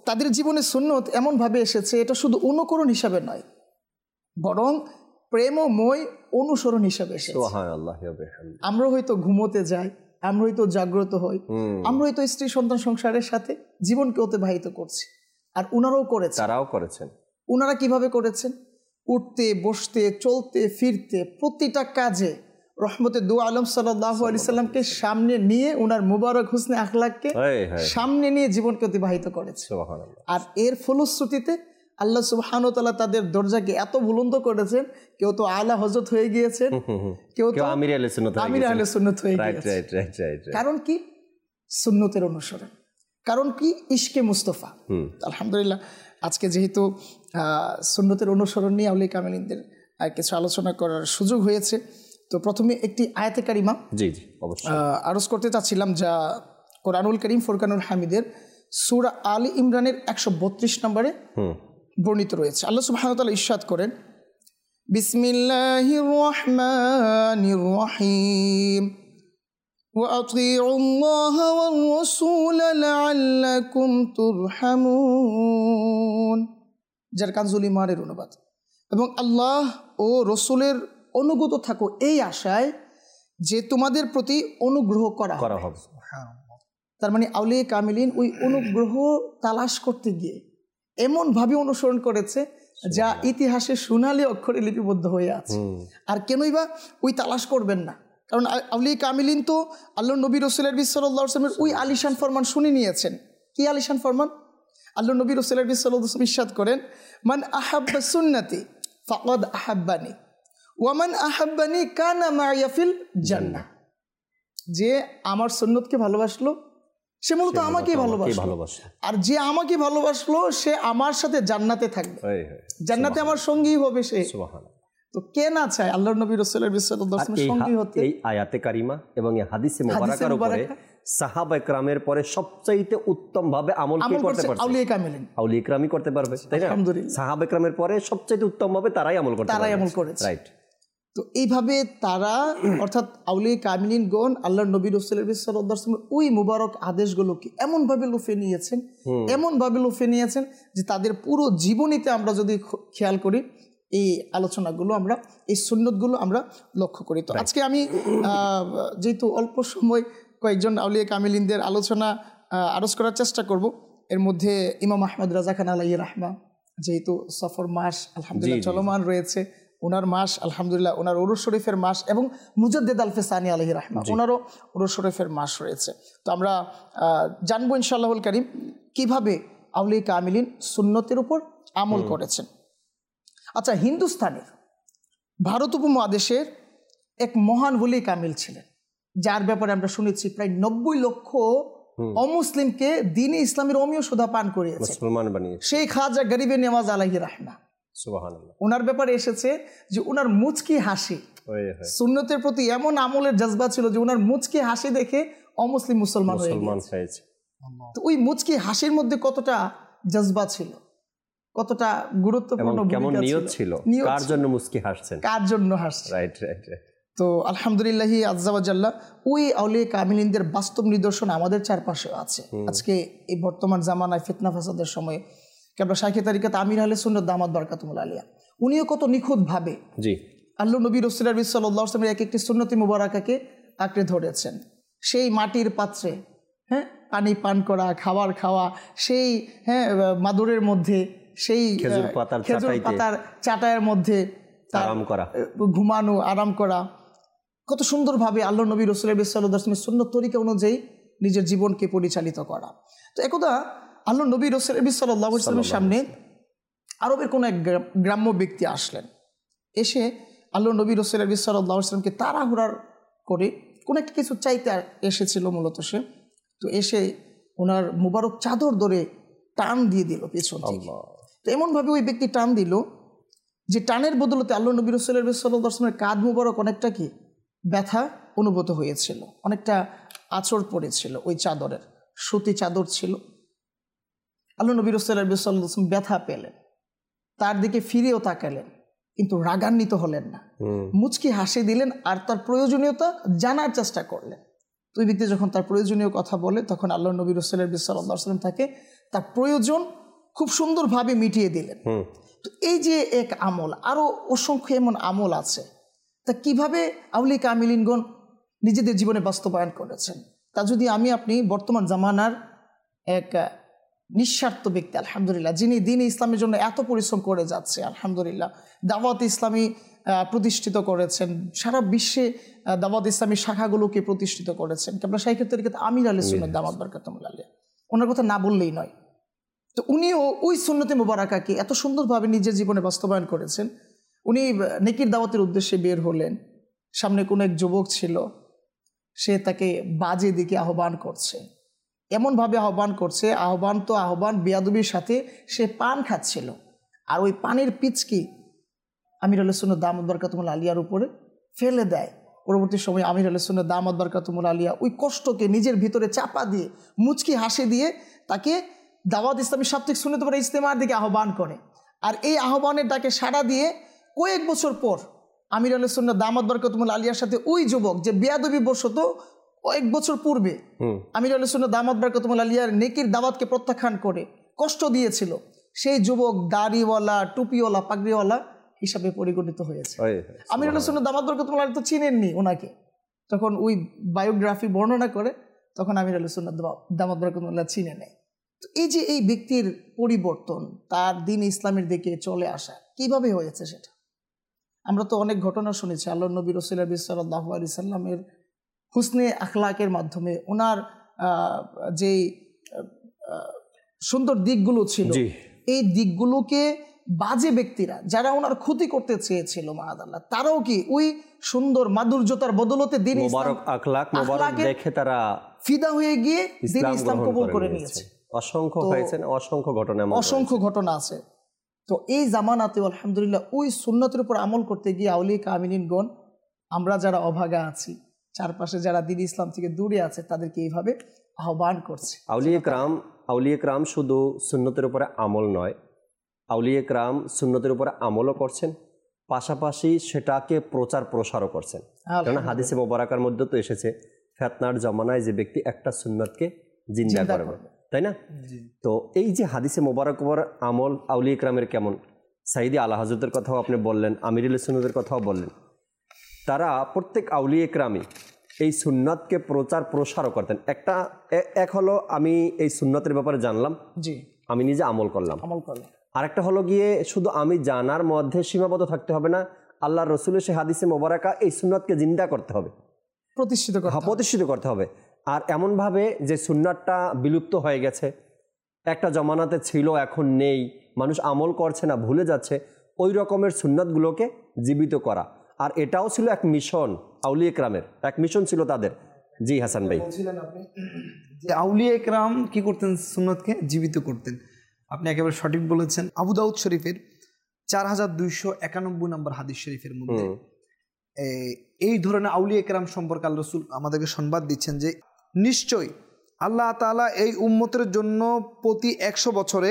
তাদের জীবনে সুন্নত এমনভাবে এসেছে, এটা শুধু অনুকরণ হিসাবে নয়, বরং প্রেমময় অনুসরণ হিসাবে এসেছে। সুবহানাল্লাহ ওয়া বিহামদিহি। আমরা হয়তো ঘুমোতে যাই, আমরা হয়তো জাগ্রত হই, আমরা হয়তো স্ত্রী সন্তান সংসারের সাথে জীবনকে অতিবাহিত করছি, আর উনারাও করেছেন। তারাও করেছেন। উনারা কিভাবে করেছেন? উঠতে বসতে চলতে ফিরতে প্রতিটা কাজে রহমতে দু আলম সাল্লাল্লাহু আলাইহি সাল্লামকে সামনে নিয়ে, উনার মুবারক হুসনে আখলাককে সামনে নিয়ে জীবনকে অতিবাহিত করেছে। সুবহানাল্লাহ। আর এর ফলশ্রুতিতে আল্লাহ সুবহানাহু ওয়া তাআলা তাদের দরজাকে এত বুলন্দ করেছেন, কেউ তো আলা হযরত হয়ে গিয়েছেন, কেউ তো আমির আহলে সুন্নাত হয়ে আমির আহলে সুন্নাত হয়ে রাইট গিয়েছেন। Right right right. কারণ কি? সুন্নতের অনুসরণ। কারণ কি? ইশকে মুস্তাফা। আলহামদুলিল্লাহ, আজকে যেহেতু সুন্নতের অনুসরণ নিয়ে আউলিয়া কামিলিনদের কিছু আলোচনা করার সুযোগ হয়েছে, তো প্রথমে একটি আয়াতে কারিমা জি জি অবশ্যই আরজ করতে চাচ্ছিলাম, যা কোরআনুল করিম ফুরকানুল হামিদের সূরা আলী ইমরানের একশো বত্রিশ নম্বরে বর্ণিত রয়েছে। আল্লাহ সুবহানাহু ওয়া তাআলা ইরশাদ করেন, বিসমিল্লাহির রহমানির রহিম ওয়া আতিউল্লাহা ওয়ার রাসূল লাআল্লাকুম তুরহামুন, যার কানজুল ইমানের অনুবাদ, এবং আল্লাহ ও রসুলের অনুগত থাকো এই আশায় যে তোমাদের প্রতি অনুগ্রহ করা হবে। তার মানে আউলিয়া কামিলিন ওই অনুগ্রহ তালাশ করতে গিয়ে এমনভাবে অনুসরণ করেছে যা ইতিহাসে সোনালী অক্ষরে লিপিবদ্ধ হয়ে আছে। আর কেনই বা ওই তালাশ করবেন না? কারণ আউলিয়া কামিলিন তো আল্লাহ নবী রাসূলের সাল্লাল্লাহু আলাইহি ওয়াসাল্লামের ওই আলিশান ফরমান শুনে নিয়েছেন। কি আলিশান ফরমান? আল্লাহ নবী রাসূলের সাল্লাল্লাহু আলাইহি ওয়াসাল্লাম ইরশাদ করেন, মান আহাব্বা সুন্নতি ফাকাদ আহাব্বানি ওয়া মান আহাব্বানি কানা মাইয়া ফিল জান্নাহ। যে আমার সুন্নতকে ভালোবাসলো সে মূলত আমাকেই ভালোবাসলো, আর যে আমাকে ভালোবাসলো সে আমার সাথে জান্নাতে থাকবে, জান্নাতে আমার সঙ্গী হবে সে। তো কে না চায় আল্লাহর নবী রাসূলের সাল্লাল্লাহু আলাইহি ওয়াসাল্লামের সঙ্গী হতে? এই আয়াতে কারিমা এবং এই হাদিসে মুবারাকার উপরে সাহাবা ইকরামের পরে সবচাইতে উত্তম ভাবে আমল কি করতে পারছে? আউলিয়া কামিলিন, আউলিয়া ইকরামই করতে পারবে, তাই না? আলহামদুলিল্লাহ, সাহাবা ইকরামের পরে সবচাইতে উত্তম ভাবে তারাই আমল করতে তারাই আমল করেছে, রাইট। তো এইভাবে তারা অর্থাৎ আউলিয়া কামিলিনগণ আল্লাহর নবী রাসূলের সাল্লাল্লাহু আলাইহি ওয়াসাল্লামের ওই মুবারক আদেশগুলোকে এমনভাবে লুফে নিয়েছেন, এমনভাবে লুফে নিয়েছেন যে তাদের পুরো জীবনীতে আমরা যদি খেয়াল করি এই আলোচনাগুলো আমরা, এই সুন্নতগুলো আমরা লক্ষ্য করি। তো আজকে আমি যেহেতু অল্প সময় কয়েকজন আউলিয়া কামিলিনদের আলোচনা আরজ করার চেষ্টা করব। এর মধ্যে ইমাম আহমদ রাজা খান আলাইহি রাহমা, যেহেতু সফর মাস আলহামদুলিল্লাহ চলমান রয়েছে, ওনার মাস আলহামদুলিল্লাহ, ওনার উরুস শরীফের মাস, এবং মুজাদ্দিদ আল ফিসানি আলাইহি রাহমা ওনারও উরুস শরীফের মাস রয়েছে। তো আমরা জানবো ইনশাআল্লাহুল কারীম কিভাবে আউলিয়া কামিলিন সুন্নতের উপর আমল করেছেন। আচ্ছা, হিন্দুস্তানের ভারত উপমহাদেশের এক মহান ওলি কামিল ছিলেন, যার ব্যাপারে আমরা শুনেছি প্রায় নব্বই লক্ষ অমুসলিমকে দ্বীনে ইসলামের অমীয় সুধা পান করিয়েছে, মুসলমান বানিয়েছে, সেই খাজা গরিবে নেওয়াজ আলাইহি রাহমা। সুবহানাল্লাহ। ওনার ব্যাপারে এসেছে যে ওনার মুচকি হাসি, সুন্নতের প্রতি এমন আমলের জজবা ছিল যে ওনার মুচকি হাসি দেখে অমুসলিম মুসলমান হয়েছে। তো ওই মুচকি হাসির মধ্যে কতটা জজবা ছিল, কতটা গুরুত্বপূর্ণ ভূমিকা ছিল, কার জন্য মুচকি হাসছেন, কার জন্য হাসছেন, রাইট রাইট রাইট। তো আলহামদুলিল্লাহ আজ্জা ওয়া জাল্লা ওই আউলিয়া কামিলিনদের বাস্তব নিদর্শন আমাদের চারপাশে আছে। আজকে এই বর্তমান জামানায় ফিতনা ফাসাদের সময়ে কেবলা শাইখে তারিকাত আমির আহলে সুন্নাত দামাত বারকাতুহুল আলিয়া উনিও কত নিখুঁতভাবে জি আল্লাহ নবী রাসূলুল্লাহ সাল্লাল্লাহু আলাইহি ওয়াসাল্লামের এক একটি সুন্নতি মুবারাকাকে আঁকড়ে ধরেছেন। সেই মাটির পাত্রে হ্যাঁ পানি পান করা, খাবার খাওয়া, সেই হ্যাঁ মাদুরের মধ্যে, সেই খেজুর পাতার পাতার চাটায়ের মধ্যে আরাম করা, ঘুমানো, আরাম করা, কত সুন্দরভাবে আল্লাহ নবী রাসূলুল্লাহ সাল্লাল্লাহু আলাইহি ওয়াসাল্লামের সুন্নত তরিকা অনুযায়ী নিজের জীবনকে পরিচালিত করা। তো একদা আল্লাহ নবী রাসূলুল্লাহ সাল্লাল্লাহু আলাইহি ওয়াসাল্লামের সামনে আরবের কোনো এক গ্রাম্য ব্যক্তি আসলেন। এসে আল্লাহ নবী রাসূলুল্লাহ সাল্লাল্লাহু আলাইহি ওয়াসাল্লামকে তাড়াহুড়া করে কোনো একটা কিছু চাইতে এসেছিল মূলত সে। তো এসে ওনার মুবারক চাদর ধরে টান দিয়ে দিল পেছন থেকে। তো এমনভাবে ওই ব্যক্তি টান দিল যে টানের বদলতে আল্লাহ নবী রাসূলুল্লাহ সাল্লাল্লাহু আলাইহি ওয়াসাল্লামের কাঁধ মুবারক অনেকটা কি ব্যথা অনুভূত হয়েছিল, অনেকটা আঁচড় পড়েছিল ওই চাদরের, সুতি চাদর ছিল। আল্লাহ নবী রাসূলুল্লাহ সাল্লাল্লাহু আলাইহি ওয়াসাল্লাম ব্যথা পেলেন, তার দিকে ফিরেও তাকালেন, কিন্তু রাগান্বিত হলেন না, মুচকি হাসি দিলেন আর তার প্রয়োজনীয়তা জানার চেষ্টা করলেন। তুই ব্যক্তি যখন তার প্রয়োজনীয় কথা বলে তখন আল্লাহ নবী রাসূলুল্লাহ সাল্লাল্লাহু আলাইহি ওয়াসাল্লাম তাকে তার প্রয়োজন খুব সুন্দরভাবে মিটিয়ে দিলেন। তো এই যে এক আমল, আরও অসংখ্য এমন আমল আছে, তা কিভাবে আউলিয়া কামিলিনগণ নিজেদের জীবনে বাস্তবায়ন করেছেন, তা যদি আমি আপনি বর্তমান জামানার এক নিঃস্বার্থ ব্যক্তি আলহামদুলিল্লাহ, যিনি দ্বীন ইসলামের জন্য এত পরিশ্রম করে যাচ্ছে আলহামদুলিল্লাহ, দাওয়াত ইসলামী প্রতিষ্ঠিত করেছেন, সারা বিশ্বে দাওয়াত ইসলামী শাখাগুলোকে প্রতিষ্ঠিত করেছেন, কেবলা শাইখুল তরিকত আমির আহলে সুন্নাত দামাত বারকাতুহুমুল্লাহ আলিয়া, ওনার কথা না বললেই নয়। তো উনিও ওই সুন্নতে মুবারাকাকে এত সুন্দরভাবে নিজের জীবনে বাস্তবায়ন করেছেন। উনি নেকির দাওয়াতের উদ্দেশ্যে বের হলেন, সামনে কোনো এক যুবক ছিল, সে তাকে বাজে দিকে আহ্বান করছে, এমনভাবে আহ্বান করছে, আহ্বান তো আহ্বান, বেয়াদবির সাথে সে পান খাচ্ছিল, আর ওই পানির পিচকি আমির আহলে সুন্নাত দামাত বারকাতুহুমুল্লাহ আলিয়ার উপরে ফেলে দেয়। পরবর্তী সময় আমির আহলে সুন্নাত দামাত বারকাতুহুমুল্লাহ আলিয়া ওই কষ্টকে নিজের ভিতরে চাপা দিয়ে মুচকি হাসি দিয়ে তাকে দাওয়াত ইসলামী সাপ্তাহিক সুন্নাত ওয়াল ইজতেমার দিকে আহ্বান করে। আর এই আহ্বানের ডাকে সাড়া দিয়ে কয়েক বছর পর আমির আহলে সুন্নাত দামাত বারকাতুহুমুল্লাহ আলিয়ার সাথে ওই যুবক যে বেয়াদবি বশত কয়েক বছর পূর্বে আমির আহলে সুন্নাত দামাত বারকাতুহুমুল্লাহ আলিয়ার নেকির দাওয়াতকে প্রত্যাখ্যান করে কষ্ট দিয়েছিল, সেই যুবক দাড়িওয়ালা, টুপিওয়ালা, পাগড়িওয়ালা হিসাবে পরিগণিত হয়েছে। আমির আহলে সুন্নাত দামাত বারকাতুহুমুল্লাহ আলিয়া তো চিনেননি ওনাকে, তখন ওই বায়োগ্রাফি বর্ণনা করে তখন আমির আহলে সুন্নাত দামাত বারকাতুহুমুল্লাহ চিনে নেয়। তো এই যে এই ব্যক্তির পরিবর্তন, তার দ্বীন ইসলামের দিকে চলে আসা কিভাবে হয়েছে সেটা আমরা তো অনেক ঘটনা শুনেছি। আল্লাহ নবী রাসূলুল্লাহ সাল্লাল্লাহু আলাইহি সাল্লামের হুসনে আখলাকের মাধ্যমে ওনার যেই সুন্দর দিকগুলো ছিল, এই দিকগুলোকে বাজে ব্যক্তিরা যারা ওনার ক্ষতি করতে চেয়েছিল মাআযাল্লাহ, তারাও কি ওই সুন্দর মাধুর্যতার বদলতে দ্বীন মোবারক আখলাক মোবারক দেখে তারা ফিদা হয়ে গিয়ে দ্বীন ইসলাম কবুল করে নিয়েছে। অসংখ্য হয়েছেন, অসংখ্য ঘটনা অসংখ্য ঘটনা আছে। তো এই জামানাতে আলহামদুলিল্লাহ ওই সুন্নতের উপর আমল করতে গিয়ে আউলিয়া কামিলিনগণ, আমরা যারা অভাগা আছি, চারপাশে যারা দ্বীন ইসলাম থেকে দূরে আছে, তাদেরকে এইভাবে আহ্বান করছে। আউলিয়া کرام আউলিয়া کرام শুধু সুন্নতের উপরে আমল নয়, আউলিয়া کرام সুন্নতের উপরে আমলও করছেন, পাশাপাশি সেটাকে প্রচার প্রসারও করছেন। কারণ হাদিসে মোবারকার মধ্যে তো এসেছে, ফিতনার জামানায় যে ব্যক্তি একটা সুন্নতকে জিন্দা করবে, তাই না? তো এই যে হাদিসে মোবারক উপর আমল আউলিয়া کرامের কেমন, সাইদি আলা হযরতের কথাও আপনি বললেন, আমিরুল সুন্নতের কথাও বললেন, তারা প্রত্যেক আউলিয়া کرامই এই সুন্নতকে প্রচার প্রসারও করতেন। একটা এক হলো আমি এই সুন্নতের ব্যাপারে জানলাম, জি আমি নিজে আমল করলাম, আমল করলাম। আরেকটা হলো গিয়ে শুধু আমি জানার মধ্যে সীমাবদ্ধ থাকতে হবে না, আল্লাহর রাসূলের সেই হাদিসে মোবারকা এই সুন্নতকে জিন্দা করতে হবে, প্রতিষ্ঠিত করতে হবে, প্রতিষ্ঠিত করতে হবে। আর এমনভাবে যে সুন্নাতটা বিলুপ্ত হয়ে গেছে, একটা জমানাতে ছিল এখন নেই, মানুষ আমল করছে না, ভুলে যাচ্ছে, ওই রকমের সুন্নাতগুলোকে জীবিত করা। আর এটাও ছিল এক মিশন আউলিয়া کرامের, এক মিশন ছিল তাদের। জি হাসান ভাই, বলছিলেন আপনি যে আউলিয়া کرام কি করতেন, সুন্নতকে জীবিত করতেন। আপনি একেবারে সঠিক বলেছেন। আবু দাউদ শরীফের চার হাজার দুইশো একানব্বই নম্বর হাদিস শরীফের মধ্যে এই ধরনের আউলিয়া کرام সম্পর্কে আল্লাহ রাসূল আমাদেরকে সংবাদ দিচ্ছেন যে নিশ্চয়ই আল্লাহ তাআলা এই উম্মতের জন্য প্রতি একশো বছরে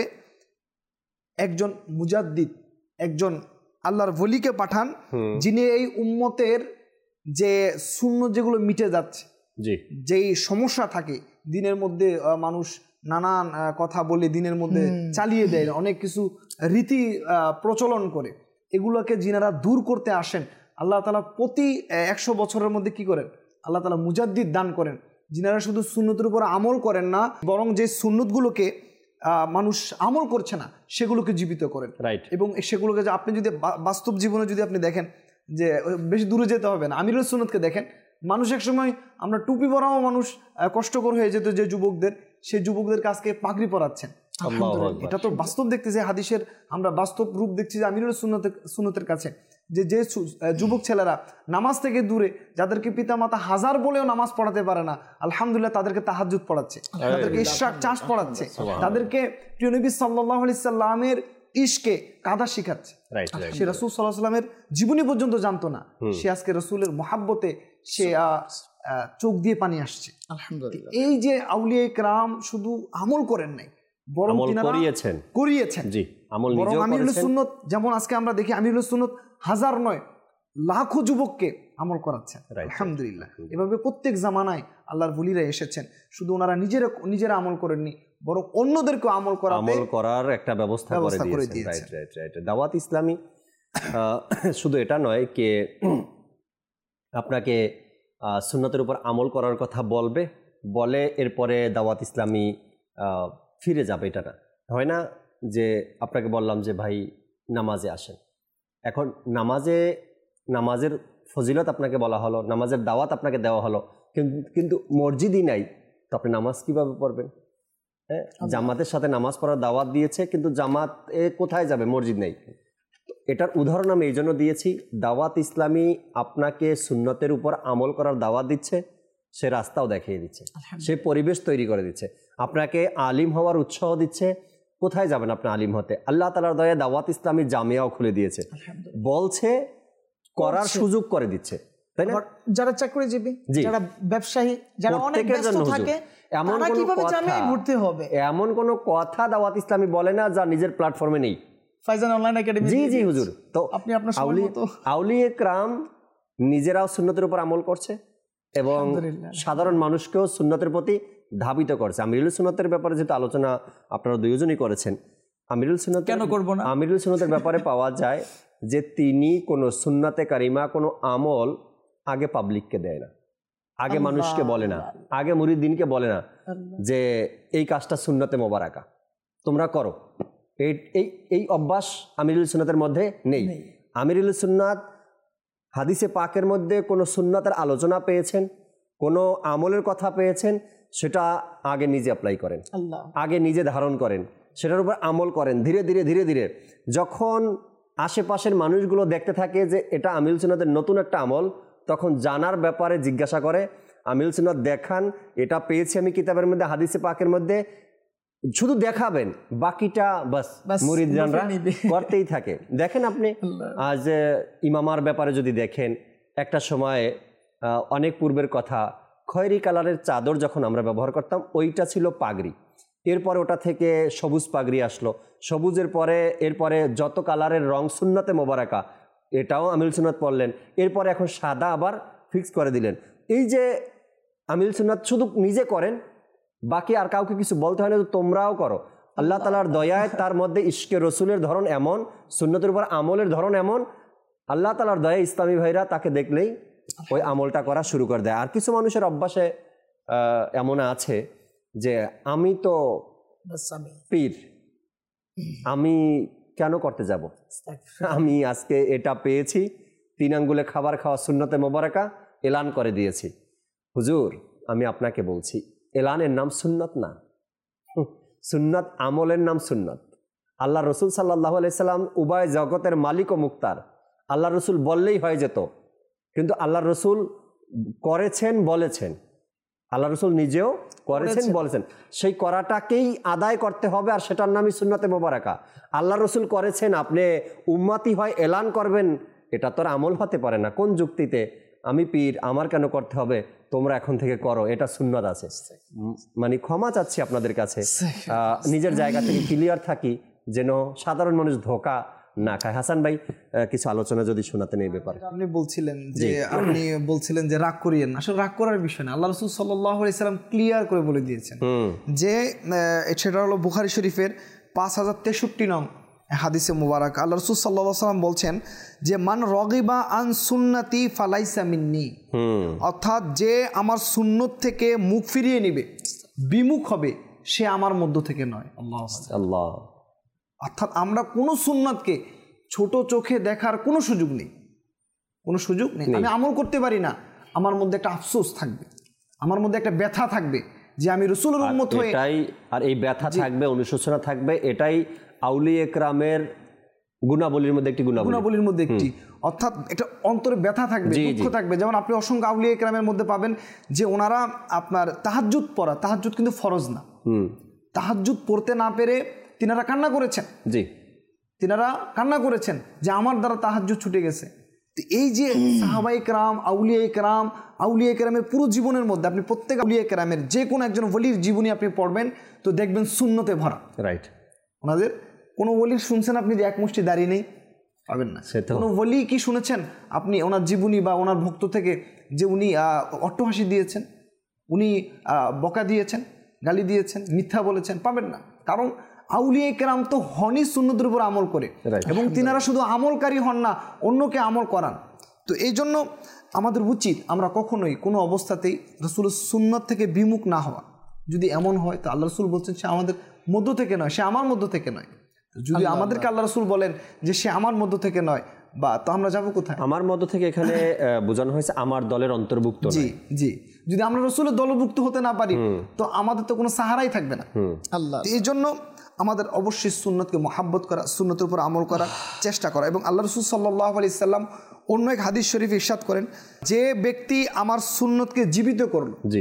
একজন মুজাদ্দিদ, একজন আল্লাহর ওলিকে পাঠান, যিনি এই উম্মতের যে সুন্নত যেগুলো মিটে যাচ্ছে, যেই সমস্যা থাকে দিনের মধ্যে, মানুষ নানান কথা বলে দিনের মধ্যে চালিয়ে দেয়, অনেক কিছু রীতি প্রচলন করে, এগুলোকে যিনারা দূর করতে আসেন, আল্লাহ তাআলা প্রতি একশো বছরের মধ্যে কি করেন, আল্লাহ তাআলা মুজাদ্দিদ দান করেন, যিনারা শুধু সুন্নতের উপর আমল করেন না, বরং যে সুন্নতগুলোকে মানুষ আমল করছে না সেগুলোকে জীবিত করেন। রাইট। এবং সেগুলোকে আপনি যদি বাস্তব জীবনে যদি আপনি দেখেন, যে বেশি দূরে যেতে হবে না, আমিরুল সুন্নতকে দেখেন, মানুষ এক সময় আমরা টুপি পরাও মানুষ কষ্টকর হয়ে যেত যে যুবকদের, সেই যুবকদের কাছকে পাগড়ি পরাচ্ছেন। এটা তো বাস্তব দেখতেছি, হাদিসের আমরা বাস্তব রূপ দেখছি যে আমিরুল সুন্নতের সুন্নতের কাছে যে যে যুবক ছেলেরা নামাজ থেকে দূরে, যাদেরকে পিতামাতা হাজার বলেও নামাজ পড়াতে পারে না, আলহামদুলিল্লাহ তাদেরকে তাহাজ্জুদ পড়াচ্ছে, তাদেরকে ইশরাক চাষ পড়াচ্ছে, তাদেরকে প্রিয় নবী সাল্লাল্লাহু আলাইহি সাল্লামের ইশকে কাদা শিখাচ্ছে। সে রাসূল সাল্লাল্লাহু আলাইহি সাল্লামের জীবনী পর্যন্ত জানতো না, সে আজকে রাসূলের মহাব্বতে সে চোখ দিয়ে পানি আসছে। আলহামদুলিল্লাহ। এই যে আউলিয়া کرام শুধু আমল করেন নাই, বরং করিয়েছেন করিয়েছেন জি আমল নিজেও করেছেন। আমিরুল সুন্নাত যেমন আজকে আমরা দেখি, আমিরুল সুন্নাত হাজার নয় লাখো যুবককে আমল করাচ্ছেন। আলহামদুলিল্লাহ। এভাবে প্রত্যেক জামানায় আল্লাহর ওলিরা এসেছেন, শুধু ওনারা নিজেরা নিজেরা আমল করেননি, বরং অন্যদেরকে আমল করাতে আমল করার একটা ব্যবস্থা করে দিয়েছেন। রাইট রাইট রাইট দাওয়াত ইসলামী শুধু এটা নয় কে আপনাকে সুন্নতের উপর আমল করার কথা বলবে, বলে এরপরে দাওয়াত ইসলামী ফিরে যাবে, এটা না হয় না। যে আপনাকে বললাম যে ভাই নামাজে আসেন, এখন নামাজে নামাজের ফজিলত আপনাকে বলা হলো, নামাজের দাওয়াত আপনাকে দেওয়া হলো, কিন্তু মসজিদই নাই, তো আপনি নামাজ কীভাবে পড়বেন? হ্যাঁ, জামাতের সাথে নামাজ পড়ার দাওয়াত দিয়েছে, কিন্তু জামাত এ কোথায় যাবে? মসজিদ নেই। এটার উদাহরণ আমি এই জন্য দিয়েছি, দাওয়াত ইসলামী আপনাকে সুন্নতের উপর আমল করার দাওয়াত দিচ্ছে, সে রাস্তাও দেখিয়ে দিচ্ছে, সে পরিবেশ তৈরি করে দিচ্ছে, আপনাকে আলিম হওয়ার উৎসাহ দিচ্ছে। কোথায় যাবেন আপনি আলিম হতে? আল্লাহ তাআলার দয়া দাওয়াত ইসলামী জামিয়াও খুলে দিয়েছে, বলছে করার সুযোগ করে দিচ্ছে, তাই না? যারা চাকরিজীবী, যারা ব্যবসায়ী, যারা অনেক ব্যস্ত থাকে, এমন তারা কিভাবে জামিয়ায় ভর্তি হবে? এমন কোনো কথা দাওয়াত ইসলামী বলে না যা নিজের প্ল্যাটফর্মে নেই। Faizan online academy. জি জি হুজুর। তো আপনি আপনার আউলিয়া کرام নিজেরাও সুন্নতের উপর আমল করছে এবং সাধারণ মানুষকেও সুন্নতের প্রতি ধাবিত করছে। আমিরুল সুন্নতের ব্যাপারে যেহেতু আলোচনা আপনারা দুইজনই করেছেন, আমিরুল সুন্নত কেন করব না, আমিরুল সুন্নতের ব্যাপারে পাওয়া যায় যে তিনি কোনো সুন্নতে কারিমা কোনো আমল আগে পাবলিককে দেয় না, আগে মানুষকে বলে না, আগে মুরিদিনকে বলে না যে এই কাজটা সুন্নতে মোবারাকা তোমরা করো। এই এই এই অভ্যাস আমিরুল সুন্নতের মধ্যে নেই। আমিরুল সুন্নাত হাদিসে পাকের মধ্যে কোনো সুন্নতের আলোচনা পেয়েছেন, কোনো আমলের কথা পেয়েছেন, সেটা আগে নিজে অ্যাপ্লাই করেন, আগে নিজে ধারণ করেন, সেটার উপর আমল করেন। ধীরে ধীরে ধীরে ধীরে যখন আশেপাশের মানুষগুলো দেখতে থাকে যে এটা আমিরুল সুন্নাতের নতুন একটা আমল, তখন জানার ব্যাপারে জিজ্ঞাসা করে, আমিরুল সুন্নাত দেখান, এটা পেয়েছি আমি কিতাবের মধ্যে, হাদিসে পাকের মধ্যে, শুধু দেখাবেন, বাকিটা বাস মুরিদরা করতেই থাকে। দেখেন আপনি আজ ইমামার ব্যাপারে যদি দেখেন, একটা সময় অনেক পূর্বের কথা, খয়েরি কালারের চাদর যখন আমরা ব্যবহার করতাম ওইটা ছিল পাগড়ি, এরপরে ওটা থেকে সবুজ পাগড়ি আসলো, সবুজের পরে এরপরে যত কালারের রং সুন্নতে মোবারাকা, এটাও আমিরুল সুন্নাত পড়লেন, এরপরে এখন সাদা আবার ফিক্স করে দিলেন। এই যে আমিরুল সুন্নাত শুধু নিজে করেন, বাকি আর কাউকে কিছু বলতে হয় না, তো তোমরাও করো। আল্লাহ তাআলার দয়ায় তার মধ্যে ইশকে রসুলের ধরন এমন, সুন্নতের উপর আমলের ধরন এমন, আল্লাহ তাআলার দয়ায় ইসলামী ভাইরা তাকে দেখলেই ওই আমলটা করা শুরু করে দেয়। আর কিছু মানুষের অভ্যাসে এমন আছে যে আমি তো পীর, আমি কেন করতে যাব, আমি আজকে এটা পেয়েছি, তিন আঙ্গুলে খাবার খাওয়া সুন্নতে মোবারকা এলান করে দিয়েছি। হুজুর আমি আপনাকে বলছি, এলানের নাম সুন্নত না, সুন্নত আমলের নাম সুন্নত। আল্লাহ রসুল সাল্লাল্লাহু আলাইহি সাল্লাম উভয় জগতের মালিক ও মুক্তার, আল্লাহ রসুল বললেই হয়ে যেত, কিন্তু আল্লাহ রসুল করেছেন বলেছেন, আল্লাহ রসুল নিজেও করেছেন বলেছেন, সেই করাটাকেই আদায় করতে হবে, আর সেটার নামই সুন্নতে মোবারকা। আল্লাহ রসুল করেছেন, আপনি উম্মতি হয় এলান করবেন, এটা তোর আমল হতে পারে না। কোন যুক্তিতে আমি পীর, আমার কেন করতে হবে, তোমরা এখন থেকে করো, এটা সুন্নত আছে। মানে ক্ষমা চাচ্ছি আপনাদের কাছে, নিজের জায়গা থেকে ক্লিয়ার থাকি যেন সাধারণ মানুষ ধোকা না খায়। হাসান ভাই কিছু আলোচনা যদি শোনাতেন এই ব্যাপারে। আপনি বলছিলেন যে আপনি বলছিলেন যে রাগ করিয়েন না, আসলে রাগ করার বিষয় না, আল্লাহ রাসূল সাল্লাল্লাহু আলাইহি সাল্লাম ক্লিয়ার করে বলে দিয়েছেন যে সেটা হলো বুখারী শরীফের পাঁচ হাজার তেষট্টি নং হাদিসে মুবারক। আল্লাহ রাসূল সাল্লাল্লাহু আলাইহি সাল্লাম বলছেন যে মান রাগিবা আন সুন্নতি ফালাইসা মিন্নি, অর্থাৎ যে আমার সুন্নত থেকে মুখ ফিরিয়ে নেবে, বিমুখ হবে, সে আমার মধ্য থেকে নয়। আল্লাহ আল্লাহ। অর্থাৎ আমরা কোনো সুন্নতকে ছোট চোখে দেখার কোনো সুযোগ নেই, কোনো সুযোগ নেই। আমি আমল করতে পারি না, আমার মধ্যে একটা আফসোস থাকবে, আমার মধ্যে একটা ব্যথা থাকবে যে আমি রাসূলের উম্মত হয়ে, এটাই, আর এই ব্যথা থাকবে, অনুশোচনা থাকবে, এটাই আউলিয়া একরামের গুণাবলীর মধ্যে একটি গুণাবলীর মধ্যে একটি অর্থাৎ একটা অন্তরে ব্যথা থাকবে, দুঃখ থাকবে। যেমন আপনি অসংখ্য আউলিয়া একরামের মধ্যে পাবেন যে ওনারা আপনার তাহাজ্জুদ পড়া, তাহাজ্জুদ কিন্তু ফরজ না, তাহাজ্জুদ পড়তে না পেরে তিনারা কান্না করেছেন, জি তিনারা কান্না করেছেন যে আমার দ্বারা তাহাজ্জুদ ছুটে গেছে। এই যে সাহাবায়ে কেরাম, আউলিয়া কেরাম, আউলিয়া কেরামের পুরো জীবনের মধ্যে আপনি প্রত্যেক আউলিয়া কেরামের যে কোনো একজন ওলির জীবনী আপনি পড়বেন তো দেখবেন সুন্নতে ভরা। রাইট, ওনাদের কোনো ওলির শুনছেন আপনি যে এক মুষ্টি দাঁড়িয়ে নেই, পাবেন না। সে তো- কোনো ওলি কি শুনেছেন আপনি ওনার জীবনী বা ওনার ভক্ত থেকে যে উনি আহ, অট্টহাসি দিয়েছেন, উনি আহ, বকা দিয়েছেন, গালি দিয়েছেন, মিথ্যা বলেছেন? পাবেন না। কারণ আউলিয়া কেরাম তো হনই সুন্নতের উপর আমল করে, Right. এবং তিনারা শুধু আমলকারী হন না, অন্যকে আমল করান। তো এই জন্য আমাদের উচিত আমরা কখনোই কোনো অবস্থাতেই রাসূলের সুন্নত থেকে বিমুখ না হওয়া। যদি এমন হয় তো আল্লাহ রাসূল বলছেন সে আমাদের মধ্য থেকে নয়, সে আমার মধ্য থেকে নয়। যদি আমাদেরকে আল্লাহ রাসূল বলেন যে সে আমার মধ্য থেকে নয়, বা তো আমরা যাবো কোথায়? আমার মধ্য থেকে এখানে আহ, বোঝানো হয়েছে আমার দলের অন্তর্ভুক্ত জি নয়। জি যদি আমরা রাসূলের দলভুক্ত হতে না পারি তো আমাদের তো কোনো সাহারাই থাকবে না। আল্লাহ তো এই জন্য আমাদের অবশ্যই সুন্নতকে মহাব্বত করা, সুন্নতের উপর আমল করার চেষ্টা করা। এবং আল্লাহ রাসূল সাল্লাল্লাহু আলাইহি সাল্লাম অন্য এক হাদিস শরীফ ইরশাদ করেন, যে ব্যক্তি আমার সুন্নতকে জীবিত করলো, জি,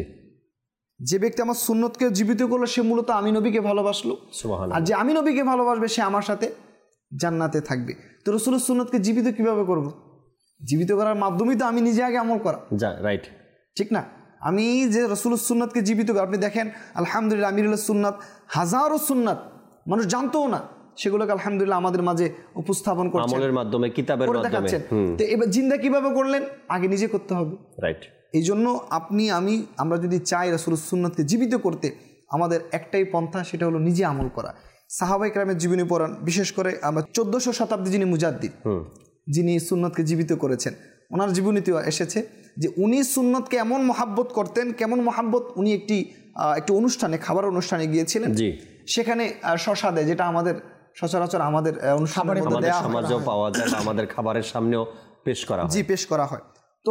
যে ব্যক্তি আমার সুন্নতকে জীবিত করলো সে মূলত আমি নবীকে ভালোবাসলো, সুবহানাল্লাহ। আর যে আমি নবীকে ভালোবাসবে সে আমার সাথে জান্নাতে থাকবে। তো রাসূলের সুন্নতকে জীবিত কিভাবে করব? জীবিত করার মাধ্যমেই তো আমি নিজে আগে আমল করা, যা রাইট। ঠিক না? আমি যে রাসূলের সুন্নতকে জীবিত করি, আপনি দেখেন আলহামদুলিল্লাহ আমিরুল্লাহ সুন্নাত হাজারো সুন্নাত মানুষ জানতোও না, সেগুলোকে আলহামদুলিল্লাহ আমাদের মাঝে উপস্থাপন করছেন, আমলের মাধ্যমে, কিতাবের করে মাধ্যমে। দেখাচ্ছেন। তো এবার জিন্দা কিভাবে করলেন? আগে নিজে করতে হবে। রাইট। এই জন্য আপনি আমি আমরা যদি চাই রাসূলের সুন্নতকে জীবিত করতে, আমাদের একটাই পন্থা, সেটা হলো নিজে আমল করা। সাহাবায়ে কেরামের জীবনী পড়ান, বিশেষ করে আমরা চোদ্দশো শতাব্দী যিনি মুজাদ্দিদ, যিনি সুন্নতকে জীবিত করেছেন, ওনার জীবনীতেও এসেছে যে উনি সুন্নতকে এমন মহাব্বত করতেন, কেমন মহাব্বত, উনি একটি আহ, একটি অনুষ্ঠানে, খাবার অনুষ্ঠানে গিয়েছিলেন। জি। সেখানে আহ, শসা দেয়, যেটা আমাদের সচরাচর আমাদের আহ, অনুষ্ঠানের মধ্যে আমাদের দেয়া হয়। সমাজেও পাওয়া যায়, বা আমাদের খাবারের সামনেও পেশ করা হয়। জি, পেশ করা হয়। তো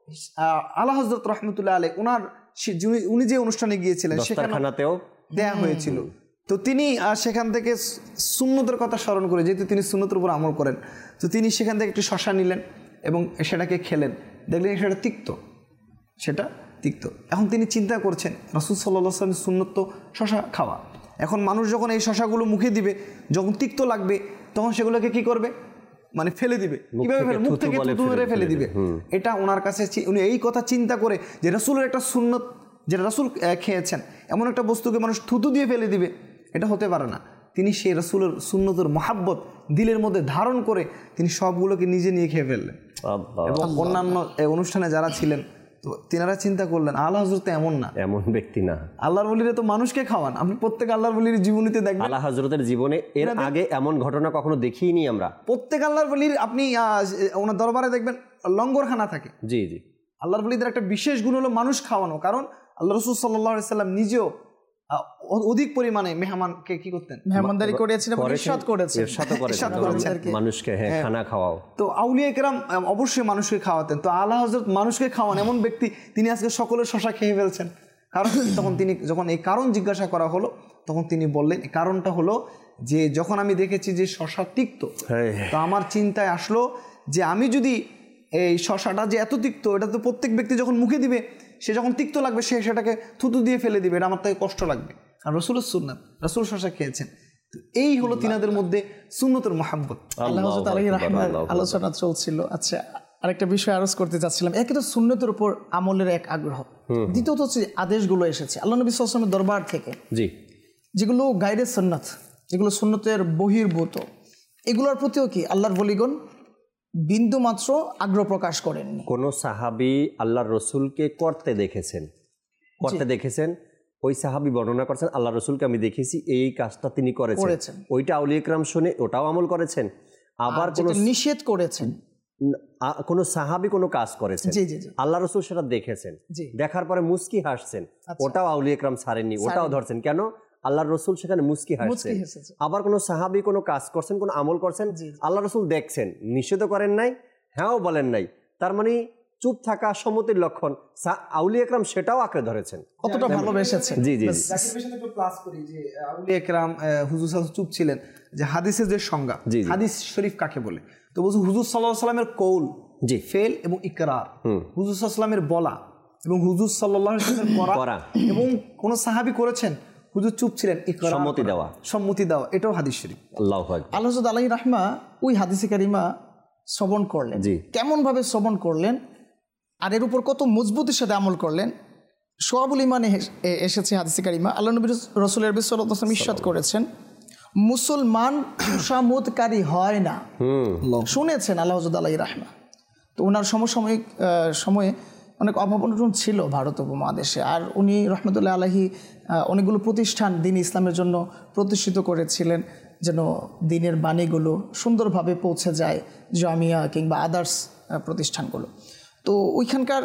আহ, আলা হযরত রাহমাতুল্লাহ আলাইহি ওনার সে- যিনি- উনি যে অনুষ্ঠানে গিয়েছিলেন সেখানে দস্তারখানাতেও দেয়া হয়েছিল। তো তিনি আহ, সেখান থেকে সু- সুন্নতের কথা স্মরণ করে, যেহেতু তিনি সুন্নতের উপর আমল করেন, তো তিনি সেখান থেকে একটি শসা নিলেন এবং সেটাকে খেলেন, দেখলেন সেটা তিক্ত, সেটা তিক্ত। এখন তিনি চিন্তা করছেন রাসূল সাল্লাল্লাহু আলাইহি ওয়াসাল্লামের সুন্নত তো শসা খাওয়া। এখন মানুষ যখন এই শসাগুলো মুখে দিবে, যখন তিক্ত লাগবে, তখন সেগুলোকে কি করবে? মানে ফেলে দিবে। কিভাবে ফেলে? মুখ থেকে থুতু মেরে ফেলে দিবে। এটা ওনার কাছে চি- উনি এই কথা চিন্তা করে যে রাসূলের একটা সুন্নত, যেটা রাসূল আহ, খেয়েছেন, এমন একটা বস্তুকে মানুষ থুতু দিয়ে ফেলে দিবে, এটা হতে পারে না। তিনি সেই রাসূলের সুন্নতের মহাব্বত দিলের মধ্যে ধারণ করে তিনি সবগুলোকে নিজে নিয়ে খেয়ে ফেললেন। আল্লাহ, এবং অন্যান্য এই অনুষ্ঠানে যারা ছিলেন, তো তিনারা চিন্তা করলেন আল্লাহ হযরত তো এমন না, এমন ব্যক্তি না। আল্লাহর ওলিরা তো মানুষকে খাওয়ান। আপনি প্রত্যেক আল্লাহর ওলির জীবনীতে দেখবেন, আলা হযরতের জীবনে এর আগে এমন ঘটনা কখনো দেখিনি আমরা। প্রত্যেক আল্লাহর ওলির আপনি আহ, ওনার দরবারে দেখবেন লঙ্গরখানা থাকে। জি জি। আল্লাহর ওলিদের একটা বিশেষ গুণ হলো মানুষ খাওয়ানো। কারণ আল্লাহ রাসূল সাল্লাল্লাহু আলাইহি সাল্লাম নিজেও আহ, অধিক পরিমাণে মেহমানকে কি করতেন? মেহমানদারি করেছেন এবং ইরশাদ করেছেন। ইরশাদও করেছেন ইরশাদ করেছেন। মানুষকে, হ্যাঁ, খানা খাওয়াও। তো আউলিয়া কেরাম অবশ্যই মানুষকে খাওয়াতেন। তো আলা হযরত মানুষকে খাওয়ান এমন ব্যক্তি, তিনি আজকে সকলের শশা খেয়ে ফেলছেন। কারণ কি? তখন তিনি যখন এই কারণ জিজ্ঞাসা করা হলো, তখন তিনি বললেন এই কারণটা হলো যে যখন আমি দেখেছি যে শশা তিক্ত, হ্যাঁ। তো আমার চিন্তায় আসলো যে আমি যদি এই শশাটা যে এত তিক্ত, এটা তো প্রত্যেক ব্যক্তি যখন মুখে দিবে, সে যখন তিক্ত লাগবে সে সেটাকে থুতু দিয়ে ফেলে দিবে, এটা আমার তাকে কষ্ট লাগবে। আর রাসূলের সুন্নাত, রাসূল শশা খেয়েছেন। তো এই হলো তিনাদের মধ্যে সুন্নতের মহব্বত। আল্লাহ হযরত আলাইহি রাহমার আলোচনা চলছিল। আচ্ছা, আরেকটা বিষয় আরজ করতে চাচ্ছিলাম। একে তো সুন্নতের উপর আমলের এক আগ্রহ, দ্বিতীয়ত হচ্ছে আদেশগুলো এসেছে আল্লাহ নবী সাল্লাল্লাহু আলাইহি ওয়াসাল্লামের দরবার থেকে, জি, যেগুলো গাইরে সুন্নাত, যেগুলো সুন্নতের বহির্ভূত, এগুলোর প্রতিও কি আল্লাহর ওলিগণ বিন্দু মাত্র আগ্রহ প্রকাশ করেননি। কোন সাহাবী আল্লাহর রসুলকে করতে দেখেছেন, করতে দেখেছেন, ওই সাহাবী বর্ণনা করছেন আল্লাহ রসুলকে আমি দেখেছি এই কাজটা তিনি করেছেন, করেছেন। ওইটা আউলিয়া কেরাম শুনে ওটাও আমল করেছেন। আবার আর কোন যেটা নিষেধ করেছেন, কোন সাহাবী কোনো কাজ করেছেন, জি জি জি আল্লাহ রসুল সেটা দেখেছেন, জি। দেখার পরে মুস্কি হাসছেন, ওটাও আউলিয়া কেরাম ছাড়েননি, ওটাও ধরছেন। কেন? আল্লাহর রসুল সেখানে মুস্কি হাসছেন। মুচকি হেসেছে। আবার কোন সাহাবী কোনো কাজ করছেন, কোনো আমল করছেন, আল্লাহ রসুল দেখছেন, নিষেধও করেন নাই, হ্যাঁও বলেন নাই, তার মানে চুপ থাকা সম্মতির লক্ষণ। আউলিয়া কেরাম সেটাও আঁকড়ে ধরেছেন, কতটা ভালোবেসেছেন। জি জি জি। জাকিরের সাথে একটু ক্লাস করি যে আউলিয়া কেরাম হুজুর সাল্লাল্লাহু চুপ ছিলেন, যে হাদিসের যে সংজ্ঞা, জি, জি। হাদিস শরীফ কাকে বলে? তো বলছে হুজুর সাল্লাল্লাহু আলাইহি সাল্লামের কৌল, জি। ফেল এবং ইকরার, হুজুর সাল্লাল্লাহু আলাইহি সাল্লামের বলা এবং হুজুর সাল্লাল্লাহু আলাইহি সাল্লামের করা, করা। এবং কোন সাহাবী করেছেন, হুজুর চুপ ছিলেন, ইকরার সম্মতি করা, দেওয়া। সম্মতি দেওয়া, এটাও হাদিস শরীফ। আল্লাহু আকবার। আল্লাহ হযরত আলাইহি রাহমা ওই হাদিসে কারিমা শ্রবণ করলেন, জি। কেমন ভাবে শ্রবণ করলেন আর এর উপর কত মজবুতির সাথে আমল করলেন। সোয়াবুল ইমানে এসেছে হাদিসে কারিমা, আল্লাহ নবী রাসূলের বিশ্বরত ইরশাদ করেছেন, মুসলমান তুষামোদকারী হয় না। শুনেছেন আল্লাহ হযরত আলাইহি রাহমা। তো ওনার সমসাময়িক সময়ে অনেক অভাব অনটন ছিল ভারত উপমহাদেশে, আর উনি রহমতুল্লাহ আলাইহি অনেকগুলো প্রতিষ্ঠান দিন ইসলামের জন্য প্রতিষ্ঠিত করেছিলেন, যেন দিনের বাণীগুলো সুন্দরভাবে পৌঁছে যায়, জামিয়া কিংবা আদার্স প্রতিষ্ঠানগুলো। তো ওইখানকার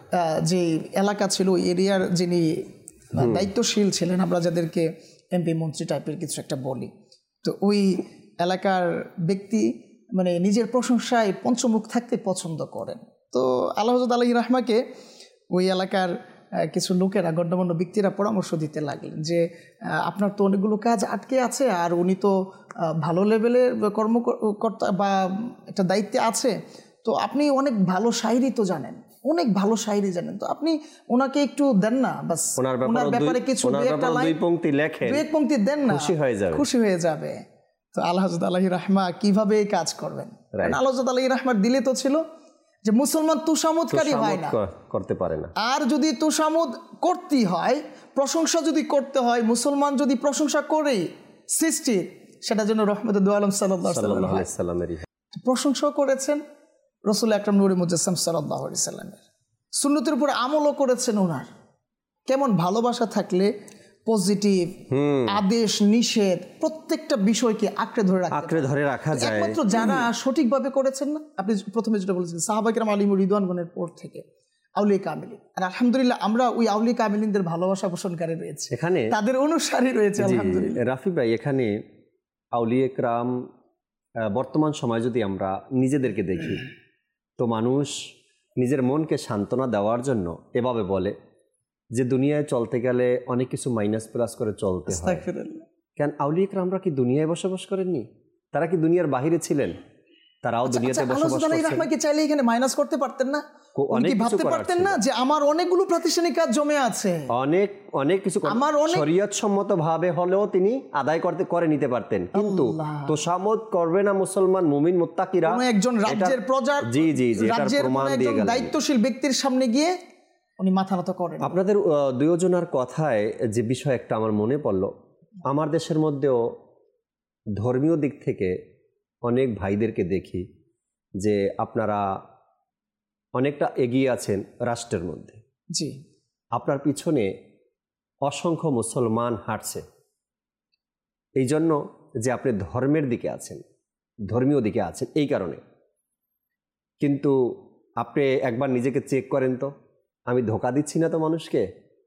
যে এলাকা ছিল, ওই এরিয়ার যিনি দায়িত্বশীল ছিলেন, আমরা যাদেরকে এমপি মন্ত্রী টাইপের কিছু একটা বলি, তো ওই এলাকার ব্যক্তি মানে নিজের প্রশংসায় পঞ্চমুখ থাকতে পছন্দ করেন। তো আল্লাহ হযরত আলাইহি রাহমাকে ওই এলাকার কিছু লোকেরা, গণ্যমান্য ব্যক্তিরা পরামর্শ দিতে লাগলেন যে আপনার তো অনেকগুলো কাজ আটকে আছে, আর উনি তো ভালো লেভেলের কর্মকর্তা বা একটা দায়িত্বে আছে, তো আপনি অনেক ভালো শায়রি তো জানেন, অনেক ভালো শায়রি জানেন, তো আপনি ওনাকে একটু দেন না, বাস ওনার ব্যাপারে কিছু দুই পংক্তি লেখেন, দুই এক পংক্তি দেন না, খুশি হয়ে যাবে খুশি হয়ে যাবে তো আল্লাহ হযরত আলাইহি রাহমা কিভাবে এই কাজ করবেন? আল্লাহ হযরত আলাইহি রাহমার দিলে তো ছিল যে মুসলমান তুষামোদকারী হয় না, করতে পারে না, আর যদি তুষামোদ করতে হয়, প্রশংসা যদি করতে হয়, মুসলমান যদি প্রশংসা করে সৃষ্টির, সেটা যেন রহমতে দু আলম সাল্লাল্লাহু আলাইহি ওয়াসাল্লামের প্রশংসা করেছেন, রাসূল আকরাম নূরে মুজাসসাম সাল্লাল্লাহু আলাইহি ওয়াসাল্লামের সুন্নতের উপর আমলও করেছেন। ওনার কেমন ভালোবাসা থাকলে পজিটিভ আদেশ নিষেধ প্রত্যেকটা বিষয়কে আঁকড়ে ধরে রাখা আঁকড়ে ধরে রাখা যায়, একমাত্র যারা সঠিকভাবে করেছেন না। আপনি প্রথমে যেটা বলেছেন সাহাবা কিরাম আলিমুর রিদওয়ানগণের পর থেকে আউলিয়া কামিলিন, আর আলহামদুলিল্লাহ আমরা ওই আউলিয়া কামিলিনদের ভালোবাসা পোষণকারী রয়েছে, এখানে তাদের অনুসারী রয়েছে আলহামদুলিল্লাহ। রাফি ভাই, এখানে আউলিয়া কিরাম বর্তমান সময় যদি আমরা নিজেদেরকে দেখি, তো মানুষ নিজের মনকে সান্ত্বনা দেওয়ার জন্য এভাবে বলে যে দুনিয়ায় চলতে গেলে অনেক কিছু মাইনাস প্লাস করে চলতে হয়। কেন আউলিয়া কিরামরা কি দুনিয়ায় বসবাস করেননি? তারা কি দুনিয়ার বাহিরে ছিলেন? তারাও দুনিয়াতে বসবাস করছেন। কি চাইলে এখানে মাইনাস করতে পারতেন না? উনি কি ভাবতে পারতেন না যে আমার অনেকগুলো প্রাতিষ্ঠানিক কাজ জমে আছে, অনেক অনেক কিছু শরীয়ত সম্মত ভাবে হলেও তিনি আদায় করতে করে নিতে পারতেন, কিন্তু তোষামোদ করবে না মুসলমান মুমিন মুত্তাকিরা একজন রাজ্যের প্রজা, জি জি জি এটার প্রমাণ দিয়ে গেলেন দায়িত্বশীল ব্যক্তির সামনে গিয়ে উনি মাথা নত করেন। আপনাদের দুইজনের কথায় যে বিষয় একটা আমার মনে পড়লো, আমার দেশের মধ্যেও ধর্মীয় দিক থেকে অনেক ভাইদেরকে দেখি যে আপনারা অনেকটা এগিয়ে আছেন রাষ্ট্রের মধ্যে, জি আপনার পিছনে অসংখ্য মুসলমান হাঁটছে, এই জন্য যে আপনি ধর্মের দিকে আছেন, ধর্মীয় দিকে আছেন এই কারণে। কিন্তু আপনি একবার নিজেকে চেক করেন তো, আমি ধোঁকা দিচ্ছি না তো মানুষকে?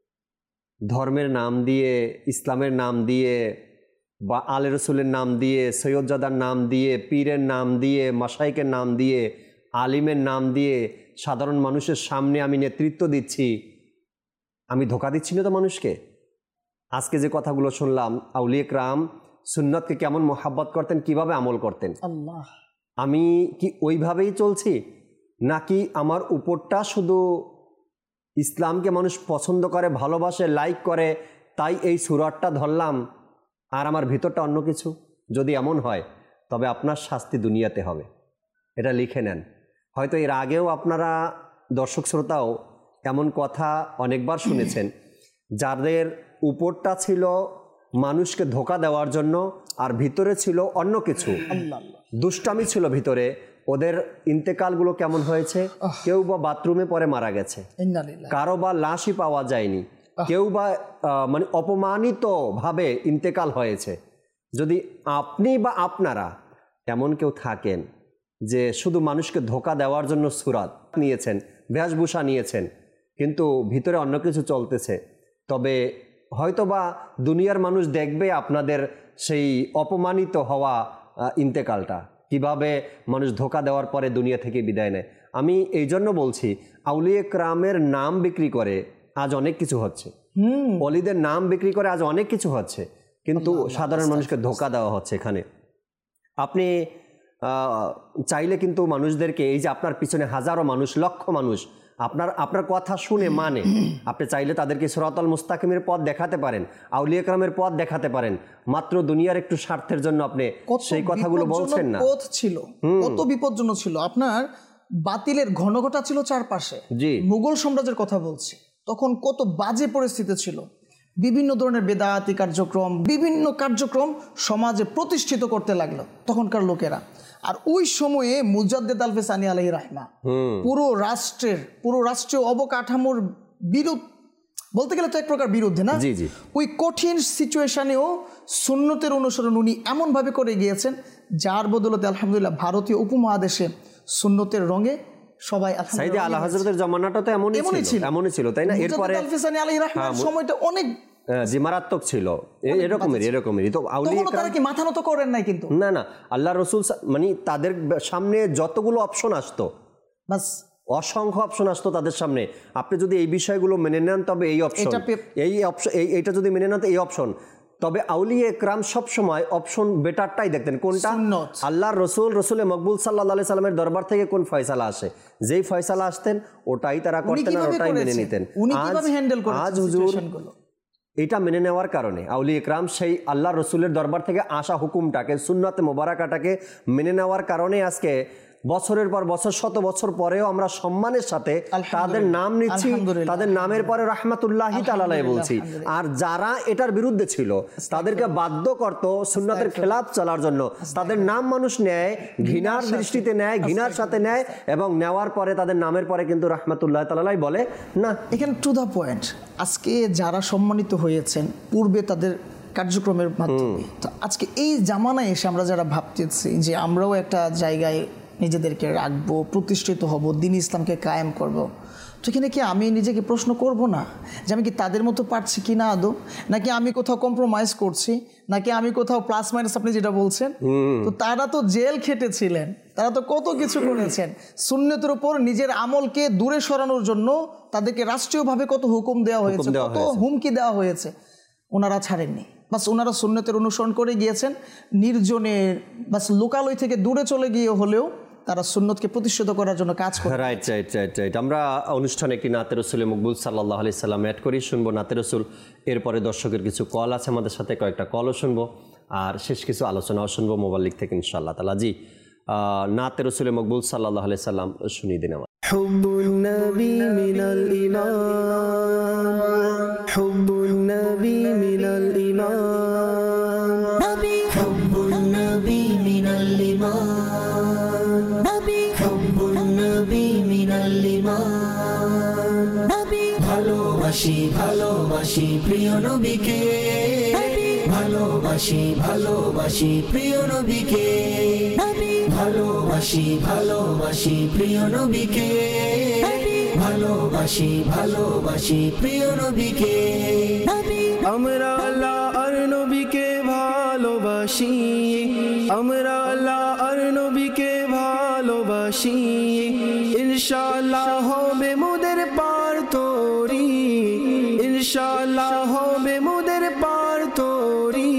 ধর্মের নাম দিয়ে, ইসলামের নাম দিয়ে, বা আলে রসুলের নাম দিয়ে, সৈয়দজাদার নাম দিয়ে, পীরের নাম দিয়ে, মাশাইকের নাম দিয়ে, আলিমের নাম দিয়ে সাধারণ মানুষের সামনে আমি নেতৃত্ব দিচ্ছি, আমি ধোঁকা দিচ্ছি না তো মানুষকে? আজকে যে কথাগুলো শুনলাম, আউলিয়া কিরাম সুন্নতকে কেমন মোহাব্বত করতেন, কিভাবে আমল করতেন, আল্লাহ, আমি কি ওইভাবেই চলছি, নাকি আমার উপরটা শুধু ইসলামকে মানুষ পছন্দ করে, ভালোবাসে, লাইক করে, তাই এই সুরাটটা ধরলাম, আর আমার ভিতরটা অন্য কিছু? যদি এমন হয় তবে আপনার শাস্তি দুনিয়াতে হবে, এটা লিখে নেন। হয়তো এর আগেও আপনারা দর্শক শ্রোতাও এমন কথা অনেকবার শুনেছেন, যাদের উপরটা ছিল মানুষকে ধোঁকা দেওয়ার জন্য আর ভিতরে ছিল অন্য কিছু, দুষ্টামি ছিল ভিতরে। ওদের ইন্তেকালগুলো কেমন হয়েছে? কেউ বা বাথরুমে পরে মারা গেছে, কারো বা লাশই পাওয়া যায়নি, কেউ বা মানে অপমানিত ভাবে ইন্তেকাল হয়েছে। যদি আপনি বা আপনারা এমন কেউ থাকেন যে শুধু মানুষকে ধোঁকা দেওয়ার জন্য সুরাত নিয়েছেন, বেশভূষা নিয়েছেন, কিন্তু ভিতরে অন্য কিছু চলতেছে, তবে হয়তোবা দুনিয়ার মানুষ দেখবে আপনাদের সেই অপমানিত হওয়া ইন্তেকালটা, কিভাবে মানুষ ধোঁকা দেওয়ার পরে দুনিয়া থেকে বিদায় নেয়। আমি এই জন্য বলছি, আউলিয়া কিরামের নাম বিক্রি করে আজ অনেক কিছু হচ্ছে, ওলিদের নাম বিক্রি করে আজ অনেক কিছু হচ্ছে, কিন্তু সাধারণ মানুষকে ধোঁকা দেওয়া হচ্ছে। এখানে আপনি চাইলে কিন্তু মানুষদেরকে, এই যে আপনার পিছনে হাজারো মানুষ, লক্ষ মানুষ আপনার আপনার কথা শুনে মানে, আপনি চাইলে তাদেরকে সিরাতাল মুস্তাকিমের পথ দেখাতে পারেন, আউলিয়া কিরামের পথ দেখাতে পারেন, মাত্র দুনিয়ার একটু স্বার্থের জন্য আপনি সেই কথাগুলো বলছেন না। পথ ছিল কত বিপজ্জনক ছিল, আপনার বাতিলের ঘনঘটা ছিল চারপাশে। জি, মুঘল সাম্রাজ্যের কথা বলছি, তখন কত বাজে পরিস্থিতি ছিল, বিভিন্ন ধরনের বেদাতি কার্যক্রম, বিভিন্ন কার্যক্রম সমাজে প্রতিষ্ঠিত করতে লাগলো তখনকার লোকেরা। আর ওই সময়ে মুজাদ্দেদ আলফে সানি আলাইহির রাহমা পুরো রাষ্ট্রের পুরো রাষ্ট্রীয় অবকাঠামোর বিরুদ্ধ বলতে গেলে তো এক প্রকার বিরুদ্ধে না, ওই কঠিন সিচুয়েশনেও সুন্নতের অনুসরণ উনি এমনভাবে করে গিয়েছেন যার বদলতে আলহামদুলিল্লাহ ভারতীয় উপমহাদেশে সুন্নতের রঙে সবাই সাইয়েদে আলা হযরতের জামানাটা তো এমনই ছিল এমনই ছিল তাই না? এরপরে আলফে সানি আলাইহির রাহমার সময়টা অনেক জি মারাত্মক ছিল, এরকমের এরকমেরই তো আউলিয়া ইকরাম তারা কি মাথা নত করেন নাই কিন্তু না না আল্লাহ রাসূল মানে তাদের সামনে যতগুলো অপশন আসতো বাস অসংখ্য অপশন আসতো তাদের সামনে, আপনি যদি এই বিষয়গুলো মেনে নেন তবে এই অপশন, এই অপশন এইটা যদি মেনে নেন তো এই অপশন। তবে আউলিয়া ইকরাম সবসময় অপশন বেটারটাই দেখতেন, কোনটা আল্লাহর রসুল রসুলে মকবুল সাল্লাল্লাহু আলাইহি সাল্লামের দরবার থেকে কোন ফয়সালা আসে, যেই ফয়সালা আসতেন ওটাই তারা করতেন আর ওটাই মেনে নিতেন। আজ হুজুর এটা মেনে নেওয়ার কারণে আউলিয়া ইকরাম সেই আল্লাহ রসুলের দরবার থেকে আসা হুকুমটাকে সুন্নাতে মোবারাকাটাকে মেনে নেওয়ার কারণে আজকে বছরের পর বছর শত বছর পরেও আমরা সম্মানের সাথে তাদের নাম নিচ্ছি, তাদের নামের পরে রাহমাতুল্লাহি তাআলা বলছি। আর যারা এটার বিরুদ্ধে ছিল তাদেরকে বাধ্য করত সুন্নাতের খেলাফ চলার জন্য, তাদের নাম মানুষ নেয় ঘৃণার দৃষ্টিতে নেয়, ঘৃণার সাথে নেয় এবং নেওয়ার পরে তাদের নামের পরে কিন্তু রাহমাতুল্লাহি তাআলাই বলে না। এখানে টু দা পয়েন্ট, আজকে যারা সম্মানিত হয়েছেন পূর্বে তাদের কার্যক্রমের মাধ্যমে, তো আজকে এই জামানায় এসে আমরা যারা ভাবতেছি যে আমরাও একটা জায়গায় নিজেদেরকে রাখবো, প্রতিষ্ঠিত হব, দ্বীন ইসলামকে কায়েম করব, তো এখানে কি আমি নিজেকে প্রশ্ন করব না যে আমি কি তাদের মতো পারছি কি না আদৌ, নাকি আমি কোথাও কম্প্রোমাইজ করছি, নাকি আমি কোথাও প্লাস মাইনাস আপনি যেটা বলছেন। তো তারা তো জেল খেটেছিলেন, তারা তো কত কিছু করেছেন সুন্নতের উপর নিজের আমলকে দূরে সরানোর জন্য, তাদেরকে রাষ্ট্রীয়ভাবে কত হুকুম দেওয়া হয়েছে, কত হুমকি দেওয়া হয়েছে, ওনারা ছাড়েননি। বাস ওনারা সুন্নতের অনুসরণ করে গিয়েছেন, নির্জনে বাস লোকালয় থেকে দূরে চলে গিয়ে হলেও তারা সুন্নতকে প্রতিষ্ঠিত করার জন্য কাজ করে। রাইট রাইট রাইট রাইট আমরা অনুষ্ঠানে একটি নাতে রসুল মকবুল সাল্লাল্লাহু আলাইহি সাল্লাম অ্যাড করি, শুনবো নাতে রসুল, এরপরে দর্শকের কিছু কল আছে আমাদের সাথে, কয়েকটা কলও শুনবো আর শেষ কিছু আলোচনাও শুনবো মোবাইল থেকে ইনশাআল্লাহ তাআলা। জি নাতে রসুল মকবুল সাল্লাল্লাহু আলাইহি সাল্লাম শুনিয়ে দিন। আমার হুব্বুন নবী মিনাল ঈমান, হুব্বুন নবী মিনাল ঈমান, নবী হুব্বুন নবী মিনাল ঈমান, নবী হুব্বুন নবী মিনাল ঈমান, নবী ভালোবাসি ভালোবাসি প্রিয় নবীকে, ভালোবাসি ভালোবাসি প্রিয় নবীকে, ভালোবাসি ভালোবাসি প্রিয় নবীকে, ভালোবাসি ভালোবাসি প্রিয় নবীকে। আমরা আল্লাহর নবীকে ভালোবাসি, আমরা আল্লাহর নবীকে ভালোবাসি, ইনশাআল্লাহ হবে মোদের পার তরি, ইনশাআল্লাহ হবে মোদের পার তরি,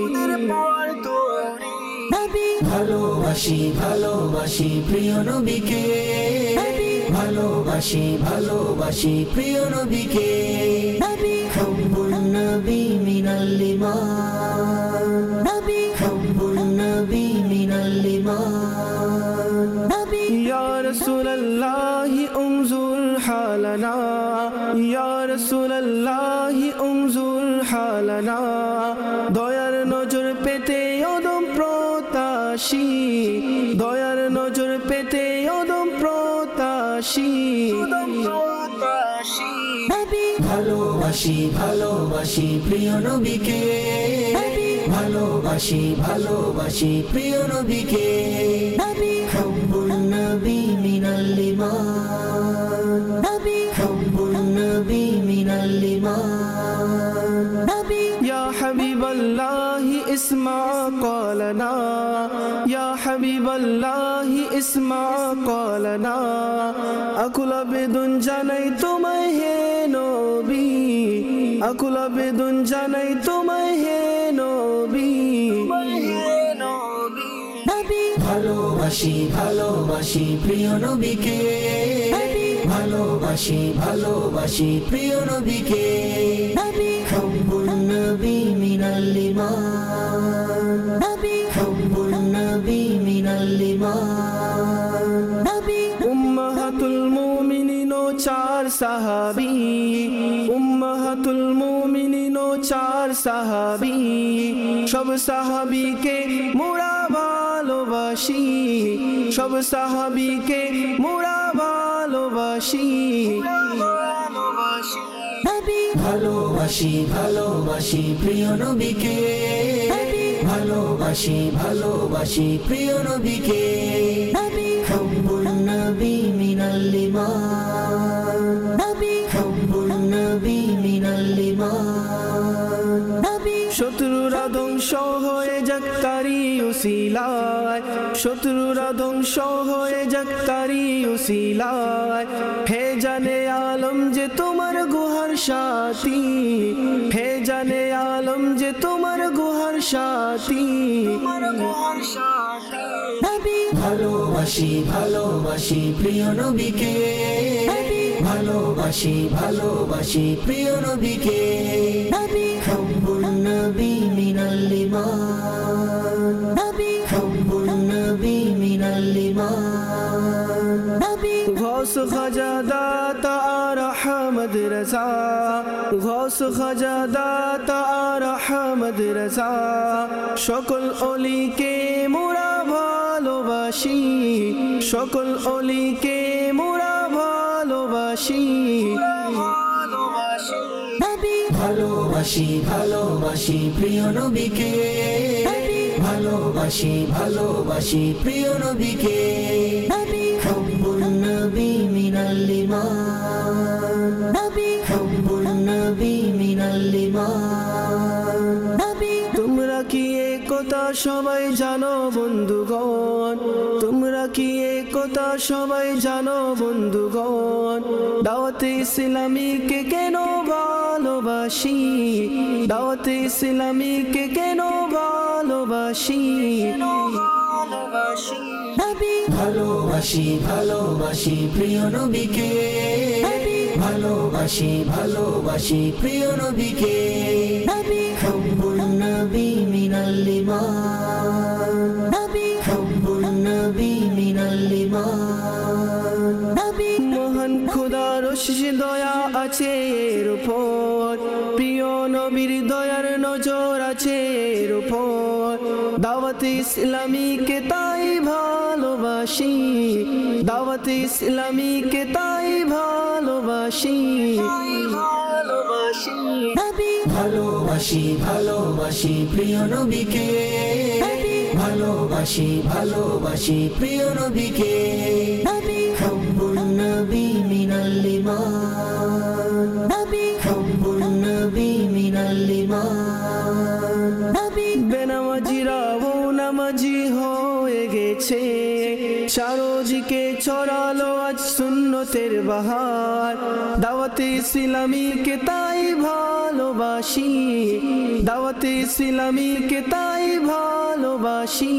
ভালোবাসি ভালোবাসি প্রিয় নবীকে, ভালোবাসি ভালোবাসি প্রিয় নবীকে, হুব্বুন নবী মিনাল ঈমান, হুব্বুন নবী মিনাল ঈমান, ইয়া রাসূলুল্লাহ উনজুর হালানা, ইয়া রাসূলুল্লাহ উনজুর হালানা, দয়ার নজর পেতে ওদম প্রত্যাশী, দয়ার নজর পেতে ওদম প্রত্যাশী, ভালোবাসি ভালোবাসি প্রিয় নবীকে, ভালোবাসি ভালোবাসি প্রিয় নবীকে, হুব্বুন নবী মিনাল ঈমান, হুব্বুন নবী মিনাল ঈমান, ইয়া হাবিবাল্লাহ ইসমা ক্বালানা, ইয়া হাবিবাল্লাহ ইসমা ক্বালানা, আকুল আবেদন জানাই তোমায় হে নবী, আকুল আবেদন জানাই তোমায় হে নবী, ভালোবাসি ভালোবাসি প্রিয় নবীকে, ভালোবাসি ভালোবাসি প্রিয় নবীকে, হুব্বুন নবী মিনাল ঈমান, হুব্বুন নবী মিনাল ঈমান, উম্মাহাতুল মুমিনিন ও চার সাহাবী, উম্মাহাতুল মুমিনিন ও চার সাহাবী সব সাহাবীকে মোরা ভালোবাসি সব সাহাবীকে মোরা ভালোবাসি ভালোবাসি ভালোবাসি প্রিয় নবীকে ভালোবাসি ভালোবাসি প্রিয় নবীকে হুব্বুন নবী মিনাল ঈমান হুব্বুন নবী মিনাল ঈমান শত্রুরা ধ্বংস হয়ে যাক তারি উসিলায় শত্রুরা ধ্বংস হয়ে যাক তারি উসিলায় হে জানে আলম যে তোমার গুহার সাথী হে জানে আলম যে তোমার গুহার সাথী তোমার গুহার সাথী ভালোবাসি ভালোবাসি প্রিয় নবীকে ভালোবাসি ভালোবাসি প্রিয় নবীকে হুব্বুন নবী মিনাল ঈমান হুব্বুন নবী মিনাল ঈমান গৌস খাজা দাতা আর আহমদ রজা গৌস খাজা দাতা আর আহমদ রজা সকল ওলিকে মোরা ভালোবাসি সকল ওলিকে মোরা ভালোবাসি ভালোবাসি ভালোবাসি প্রিয় নবীকে ভালোবাসি ভালোবাসি প্রিয় নবীকে হুব্বুন নবী মিনাল ঈমান হুব্বুন নবী মিনাল ঈমান তোমরা কি একতা সবাই জানো বন্ধুগণ তোমরা কি একতা সবাই জানো বন্ধুগণ দাওয়াতে ইসলামীকে কেন ভালোবাসি দাওয়াতে ইসলামীকে কেন ভালোবাসি ভালোবাসি ভালোবাসি প্রিয় নবীকে ভালোবাসি ভালোবাসি প্রিয় নবীকে হুব্বুন নবী মিনাল ঈমান হুব্বুন নবী মিনাল ঈমান মহান খোদার অশেষ দয়া আছে এর উপর প্রিয় নবীর দয়ার নজর আছে এর উপর দাওয়াতে ইসলামীকে তাই ভালোবাসি দাওয়াতে ইসলামীকে তাই ভালোবাসি ভালোবাসি ভালোবাসি প্রিয় নবীকে ভালোবাসি ভালোবাসি প্রিয় নবীকে হুব্বুন নবী মিনাল ঈমান হুব্বুন নবী মিনাল ঈমান বেনামাজিরা ও নামাজি হয়ে গেছে চারদিকে ছড়ালো আজ সুন্নতের বাহার দাওয়াতে ইসলামীকে তাই ভালোবাসি দাওয়াতে ইসলামীকে তাই ভালোবাসি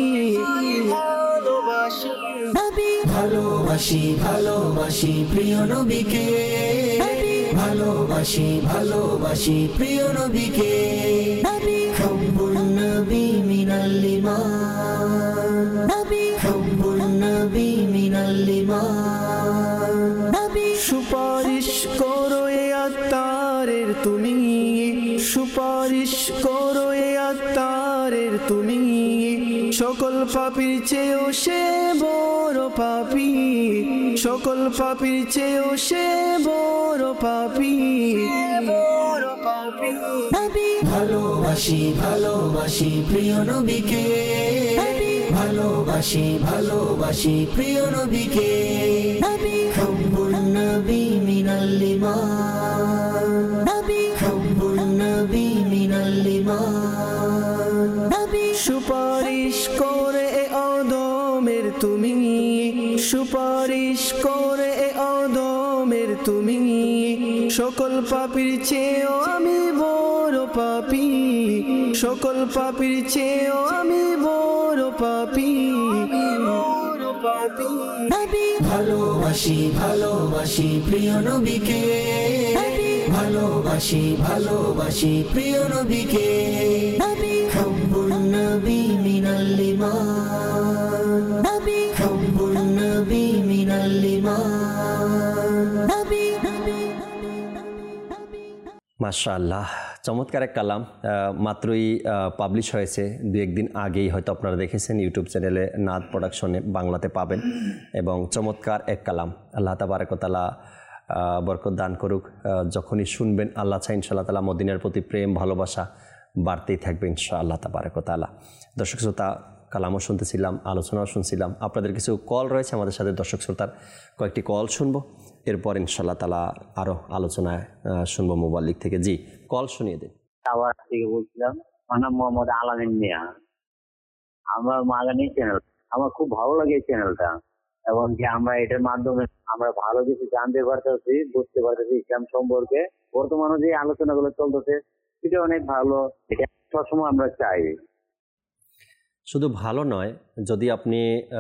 ভালোবাসি ভালোবাসি প্রিয় নবীকে ভালোবাসি ভালোবাসি প্রিয় নবীকে হুব্বুন নবী মিনাল ঈমান হুব্বুন নবী মিনাল ঈমান সুপারিশ করো এ আত্মারের তুমি সুপারিশ করো এ আত্মারের তুমি সকল পাপীর চেয়েও সে বড় পাপী সকল পাপীর চেয়েও সে বড় পাপী বড় পাপী ভালোবাসি ভালোবাসি প্রিয় নবীকে ভালোবাসি ভালোবাসি প্রিয় নবীকে হুব্বুন নবী মিনাল ঈমান হুব্বুন নবী মিনাল ঈমান সুপারিশ করে এ অদমের তুমি সুপারিশ করে এ অদমের তুমি সকল পাপীর চেয়েও আমি বড় পাপী সকল পাপীর চেয়েও আমি বড় পাপী বড় পাপী ভালোবাসি ভালোবাসি প্রিয় নবীকে ভালোবাসি ভালোবাসি প্রিয় নবীকে হুব্বুন নবী মিনাল ঈমান হুব্বুন নবী মিনাল ঈমান মাশাআল্লাহ, চমৎকার এক কালাম, মাত্রই পাবলিশ হয়েছে, দু একদিন আগেই হয়তো আপনারা দেখেছেন ইউটিউব চ্যানেলে নাদ প্রোডাকশনে, বাংলাতে পাবেন। এবং চমৎকার এক কালাম, আল্লাহ তাবারক ওয়া তাআলা বরকত দান করুক। যখনই শুনবেন আল্লাহ চাই ইনশাআল্লাহ তাআলা মদিনার প্রতি প্রেম ভালোবাসা বাড়তেই থাকবে ইনশাআল্লাহ তাবারক ওয়া তাআলা। দর্শক শ্রোতা, কালামও শুনতেছিলাম, আলোচনাও শুনছিলাম। আপনাদের কিছু কল রয়েছে আমাদের সাথে, দর্শক শ্রোতার কয়েকটি কল শুনবো, এরপর ইনশাআল্লাহ তাআলা আরও আলোচনায় শুনবো মোবাইল থেকে। জি, কল শুনিয়ে দিন। আওয়াজ থেকে বলছিলাম, আমার নাম মোহাম্মদ আলামিন মিয়া। আমার মাদানী চ্যানেল, আমার খুব ভালো লাগে এই চ্যানেলটা, এবং কি আমরা এটার মাধ্যমে আমরা ভালো কিছু জানতে পারতেছি, বুঝতে পারতেছি ইসলাম সম্পর্কে। বর্তমানে যে আলোচনাগুলো চলতেছে এটা অনেক ভালো, এটা সবসময় আমরা চাই। শুধু ভালো নয়, যদি আপনি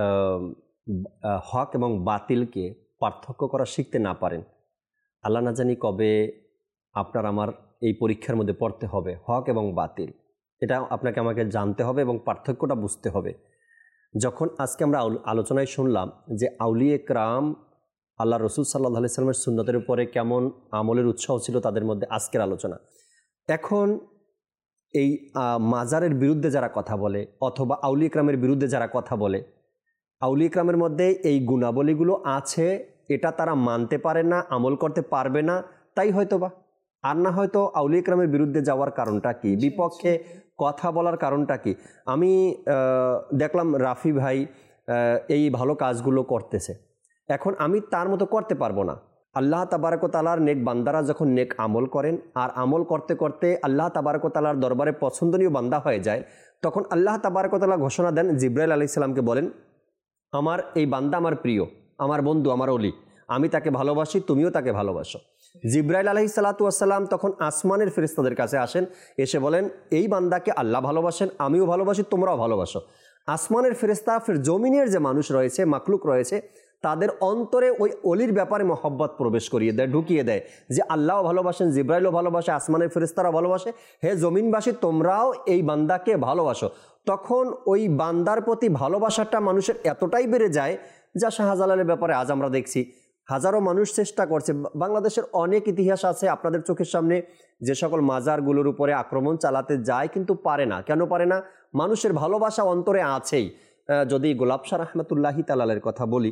হক এবং বাতিলকে পার্থক্য করা শিখতে না পারেন, আল্লাহ না জানি কবে আপনার আমার এই পরীক্ষার মধ্যে পড়তে হবে হক এবং বাতিল। এটা আপনাকে আমাকে জানতে হবে এবং পার্থক্যটা বুঝতে হবে। যখন আজকে আমরা আলোচনায় শুনলাম যে আউলিয়ে কেরাম আল্লাহ রসুল সাল্লাল্লাহু আলাইহি সাল্লামের সুন্নতের উপরে কেমন আমলের উৎসাহ ছিল তাদের মধ্যে, আজকের আলোচনা। এখন এই মাজারের বিরুদ্ধে যারা কথা বলে অথবা আউলিয়ে কেরামের বিরুদ্ধে যারা কথা বলে, আউলিয়ে কেরামের মধ্যে এই গুণাবলীগুলো আছে, এটা তারা মানতে পারে না, আমল করতে পারবে না, তাই হয়তোবা। আর না হয়তো আউলিয়ে কেরামের বিরুদ্ধে যাওয়ার কারণটা কি, বিপক্ষে কথা বলার কারণটা কি। আমি দেখলাম রাফি ভাই এই ভালো কাজগুলো করতেছে, এখন আমি তার মতো করতে পারবো না। আল্লাহ তাবারক ওয়া তাআলার নেক বান্দারা যখন নেক আমল করেন আর আমল করতে করতে আল্লাহ তাবারক ওয়া তাআলার দরবারে পছন্দনীয় বান্দা হয়ে যায়, তখন আল্লাহ তাবারক ওয়া তাআলা ঘোষণা দেন, জিবরাইল আলাইহিস সালামকে বলেন, আমার এই বান্দা আমার প্রিয়, আমার বন্ধু, আমার ওলি, আমি তাকে ভালোবাসি, তুমিও তাকে ভালোবাসো। জিবরাইল আলাইহিস সালাতু ওয়াস সালাম তখন আসমানের ফেরেশতাদের কাছে আসেন, এসে বলেন, এই বান্দাকে আল্লাহ ভালোবাসেন, আমিও ভালোবাসি, তোমরাও ভালোবাসো। আসমানের ফেরেশতা ফির জমিনের যে মানুষ রয়েছে, মাকলুক রয়েছে, তাদের অন্তরে ওই অলির ব্যাপারে মহব্বত প্রবেশ করিয়ে দেয়, ঢুকিয়ে দেয় যে আল্লাহও ভালোবাসেন, জিবরাইলও ভালোবাসে, আসমানের ফেরেশতারাও ভালোবাসে, হে জমিনবাসী তোমরাও এই বান্দাকে ভালোবাসো। তখন ওই বান্দার প্রতি ভালোবাসাটা মানুষের এতটাই বেড়ে যায়, যা শাহজালালের ব্যাপারে আজ আমরা দেখছি হাজারো মানুষ চেষ্টা করছে। বাংলাদেশের অনেক ইতিহাস আছে আপনাদের চোখের সামনে, যে সকল মাজারগুলোর উপরে আক্রমণ চালাতে যায় কিন্তু পারে না। কেন পারে না? মানুষের ভালোবাসা অন্তরে আছেই। যদি গোলাপ শাহ রহমতুল্লাহি তাআলার কথা বলি,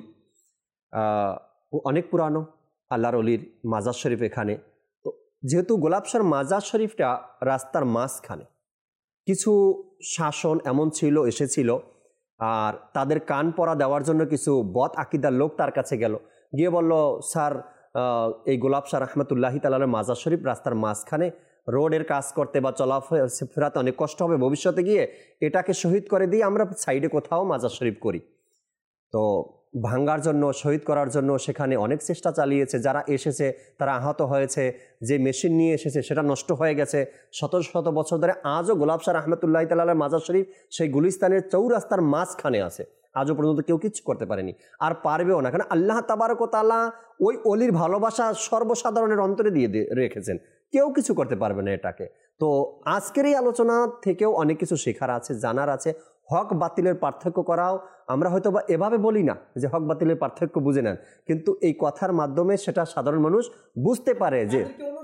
অনেক পুরানো আল্লাহর অলির মাজার শরীফ এখানে। তো যেহেতু গোলাপ শাহর মাজার শরীফটা রাস্তার মাঝখানে, কিছু শাসন এমন ছিল, এসেছিল, আর তাদের কান পরা দেওয়ার জন্য কিছু বদ আকিদার লোক তার কাছে গেল, গিয়ে বলল, স্যার এই গোলাপ শাহ রহমতুল্লাহি তাআলার মাজার শরীফ রাস্তার মাঝখানে, রোডের কাজ করতে বা চলাফেরাতে অনেক কষ্ট হবে ভবিষ্যতে গিয়ে, এটাকে শহীদ করে দিয়ে আমরা সাইডে কোথাও মাজার শরীফ করি। তো ভাঙ্গার জন্য, শহীদ করার জন্য সেখানে অনেক চেষ্টা চালিয়েছে, যারা এসেছে তারা আহত হয়েছে, যে মেশিন নিয়ে এসেছে সেটা নষ্ট হয়ে গেছে। শত শত বছর ধরে আজও গোলাপ শাহ রহমতুল্লাহি তাআলার মাজার শরীফ সেই গুলিস্তানের চৌরাস্তার মাঝখানে আছে, আজও পর্যন্ত কেউ কিচ্ছু করতে পারেনি, আর পারবেও না। কারণ আল্লাহ তাবারক ওয়া তাআলা ওই অলির ভালোবাসা সর্বসাধারণের অন্তরে দিয়ে রেখেছেন, কেউ কিছু করতে পারবে না এটাকে। তো আজকের এই আলোচনা থেকেও অনেক কিছু শেখার আছে, জানার আছে। হক বাতিলের পার্থক্য করাও আমরা হয়তো বা এভাবে বলি না যে হক বাতিলের পার্থক্য বুঝে নেন, কিন্তু এই কথার মাধ্যমে সেটা সাধারণ মানুষ বুঝতে পারে যে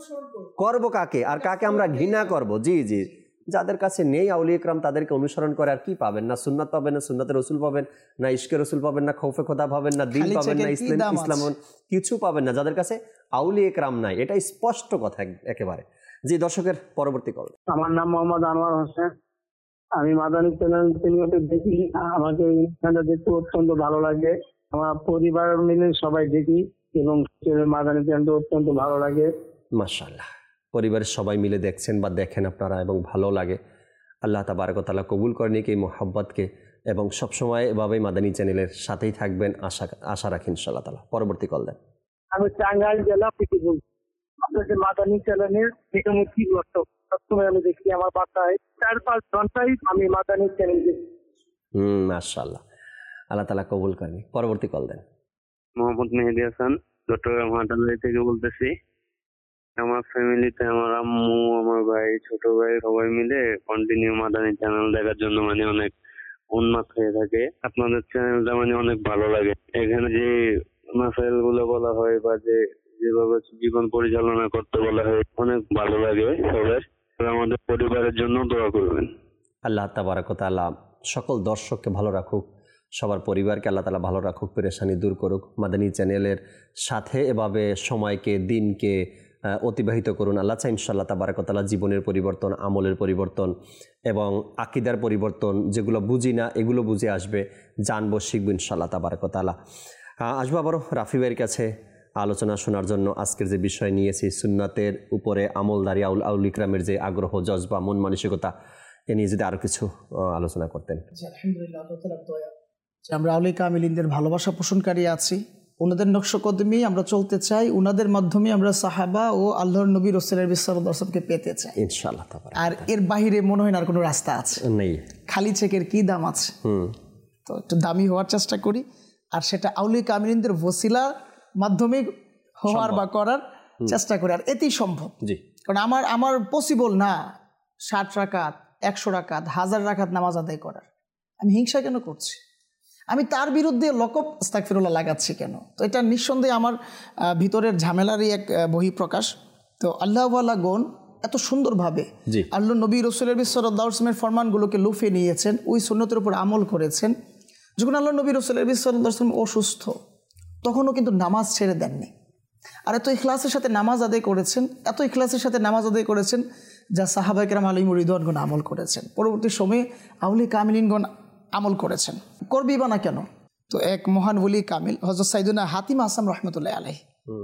করব কাকে আর কাকে আমরা ঘৃণা করব। জি জি যাদের কাছে নেই আউলিয়া কেরাম তাদেরকে অনুসরণ করে আর কি পাবেন? না সুন্নাত পাবেন, না সুন্নাতের রসুল পাবেন, না ইশকে রসুল পাবেন, না খৌফে খোদা পাবেন, না দিন পাবেন, না ইসলাম ইসলাম কিছু পাবেন না যাদের কাছে আউলিয়া কেরাম নাই। এটা স্পষ্ট কথা একেবারে। জি দর্শকের পরবর্তী কল। আমার নাম মোহাম্মদ আনোয়ার হোসেন, আমি মাদানী চ্যানেল দেখি, আমাকে দেখতে অত্যন্ত ভালো লাগে, আমার পরিবার মিলে সবাই দেখি এবং মাদানী চ্যানেলটা অত্যন্ত ভালো লাগে। মাশাআল্লাহ, পরিবারের সবাই মিলে দেখছেন বা দেখেন আপনারা এবং ভালো লাগে। আল্লাহ তাবারক ওয়া তাআলা কবুল করেন এই মোহাব্বতকে এবং সবসময় এভাবেই মাদানী চ্যানেলের সাথেই থাকবেন আশা আশা রাখি ইনশাআল্লাহ তাআলা। পরবর্তী কল দেন। আমি টাঙ্গাইল জেলা থেকে বলছি। আপনাদের মাদানী চ্যানেলের এখানে কি করতো সবসময় আমি দেখি, আমার বাসায় চার পাঁচ ঘন্টায় আমি মাদানী চ্যানেল দেখি। হুম মাশাআল্লাহ, আল্লাহ তাআলা কবুল করেন। পরবর্তী কল দেন। মোহাম্মদ মেহেদী হাসান, চট্টগ্রাম হাটাজারি থেকে বলতেছি। আমার ফ্যামিলিতে আমার আম্মু, আমার ভাই, ছোট ভাই সবাই মিলে কন্টিনিউ মাদানী চ্যানেল দেখার জন্য মানে অনেক উন্মাদ হয়ে থাকে। আপনাদের চ্যানেলটা মানে অনেক ভালো লাগে। এখানে যে মাসাইল গুলো বলা হয় বা যে যেভাবে জীবন পরিচালনা করতে বলা হয় অনেক ভালো লাগে সবার। আমাদের পরিবারের জন্য দোয়া করবেন। আল্লাহ তাবারাক ওয়া তাআলা সকল দর্শককে ভালো রাখুক, সবার পরিবারকে আল্লাহ তাআলা ভালো রাখুক, পেরেশানি দূর করুক। মাদানী চ্যানেলের সাথে এভাবে সময়কে দিনকে অতিবাহিত করুন। আল্লাহ চাই ইনশাআল্লাহ তাবারাক ওয়া তাআলা জীবনের পরিবর্তন, আমলের পরিবর্তন এবং আকীদার পরিবর্তন, যেগুলো বুঝি না এগুলো বুঝে আসবে, জানবো, শিখবো ইনশাআল্লাহ তাবারাক ওয়া তাআলা। আসবো আবারও রাফি ভাইয়ের কাছে আলোচনা শোনার জন্য। আজকের যে বিষয় নিয়েছি সুন্নাতের উপরে আমলদারি, আউল আউল ইকরামের যে আগ্রহ, জজবা, মন মানসিকতা, এ নিয়ে যদি আরও কিছু আলোচনা করতেন। আলহামদুলিল্লাহ, আমরা আউলিয়া কামিলিনদের ভালোবাসা পোষণকারী আছি, ওনাদের নকশকদমেই আমরা চলতে চাই, ওনাদের মাধ্যমে আমরা সাহাবা ও আল্লাহর নবী রাসূলুল্লাহ সাল্লাল্লাহু আলাইহি ওয়াসাল্লামকে পেতে চাই ইনশাআল্লাহ। আর এর বাইরে মনে হয় না আর কোনো রাস্তা আছে নেই। খালি চেকের কি দাম আছে? তো একটু দামি হওয়ার চেষ্টা করি, আর সেটা আউলিয়া কামিলিনদের ওসিলার মাধ্যমে হওয়ার বা করার চেষ্টা করি, আর এতেই সম্ভব। জি, কারণ আমার আমার পসিবল না ষাট রাকাত, একশো রাকাত, হাজার রাকাত নামাজ আদায় করার। আমি হিংসা কেন করছি? আমি তার বিরুদ্ধে লকব আস্তাগফিরুল্লাহ লাগাচ্ছি কেন? তো এটা নিঃসন্দেহে আমার ভিতরের ঝামেলারই এক বহিঃপ্রকাশ। তো আল্লাহওয়ালা গণ এত সুন্দরভাবে আল্লাহ নবী রাসূলুল্লাহ সাল্লাল্লাহু আলাইহি ওয়াসাল্লামের ফরমানগুলোকে লুফে নিয়েছেন, ওই সুন্নতের উপর আমল করেছেন। যখন আল্লাহ নবী রাসূলুল্লাহ সাল্লাল্লাহু আলাইহি ওয়াসাল্লাম অসুস্থ, তখনও কিন্তু নামাজ ছেড়ে দেননি। আর এত ইখলাসের সাথে নামাজ আদায় করেছেন, এত ইখলাসের সাথে নামাজ আদায় করেছেন যা সাহাবায়ে কেরাম আলাইহিম রিদওয়ানগণ আমল করেছেন, পরবর্তী সময়ে আউলিয়া কামিলিনগণ আমল করেছেন। করবি বা না কেন? তো এক মহান ওলি কামিল হযরত সাইয়্যিদুনা হাতিম আসাম রহমতুল্লাহ আলাইহি,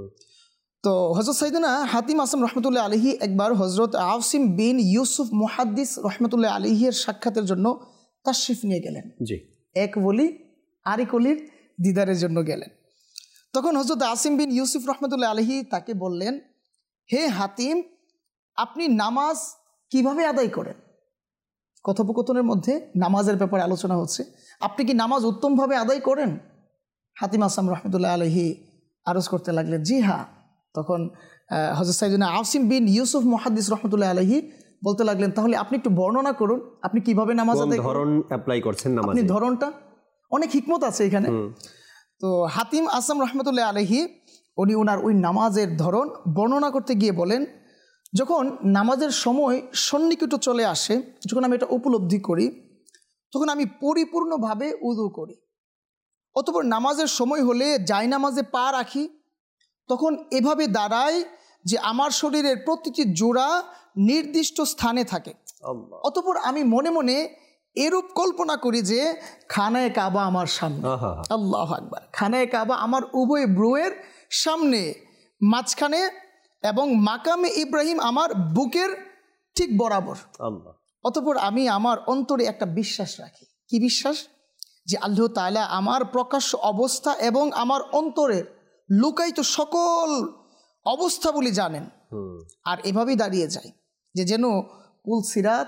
তো হযরত সাইয়্যিদুনা হাতিম আসাম রহমতুল্লাহ আলাইহি একবার হযরত আসিম বিন ইউসুফ মুহাদ্দিস রহমতুল্লাহ আলাইহির সাক্ষাতের জন্য তাশরিফ নিয়ে গেলেন। জি, এক ওলি আরেক ওলির দিদারের জন্য গেলেন। তখন হযরত আসিম বিন ইউসুফ রহমতুল্লাহ আলাইহি তাকে বললেন, হে হাতিম, আপনি নামাজ কিভাবে আদায় করেন? কথোপকথনের মধ্যে নামাজের ব্যাপারে আলোচনা হচ্ছে, আপনি কি নামাজ উত্তমভাবে আদায় করেন? হাতিম আসাম রহমতুল্লাহ আলাইহি আরজ করতে লাগলেন, জি হ্যাঁ। তখন হযরত সাইয়্যিদুনা আসিম বিন ইউসুফ মুহাদ্দিস রহমতুল্লাহ আলাইহি বলতে লাগলেন, তাহলে আপনি একটু বর্ণনা করুন, আপনি কিভাবে নামাজ আদায় করেন, ধরন অ্যাপ্লাই করছেন নামাজে, আপনি ধরনটা, অনেক হিকমত আছে এখানে। তো হাতিম আসাম রহমতুল্লাহ আলাইহি উনি ওনার ওই নামাজের ধরন বর্ণনা করতে গিয়ে বলেন, যখন নামাজের সময় সন্নিকট চলে আসে, যখন আমি এটা উপলব্ধি করি, তখন আমি পরিপূর্ণভাবে উযু করি। অতঃপর নামাজের সময় হলে যাই নামাজে পা রাখি, তখন এভাবে দাঁড়াই যে আমার শরীরের প্রতিটি জোড়া নির্দিষ্ট স্থানে থাকে। অতঃপর আমি মনে মনে এরূপ কল্পনা করি যে খানায়ে কাবা আমার সামনে, আল্লাহু আকবার, খানায়ে কাবা আমার উভয় ভ্রুয়ের সামনে, মাঝখানে, এবং মাকামে ইব্রাহিম আমার বুকের ঠিক বরাবর। অতঃপর আমি আমার অন্তরে একটা বিশ্বাস রাখি। কি বিশ্বাস? যে আল্লাহ তাআলা আমার প্রকাশ্য অবস্থা এবং আমার অন্তরের লুকায়িত সকল অবস্থাগুলি জানেন। আর এভাবেই দাঁড়িয়ে যাই যে যেন পুলসিরাত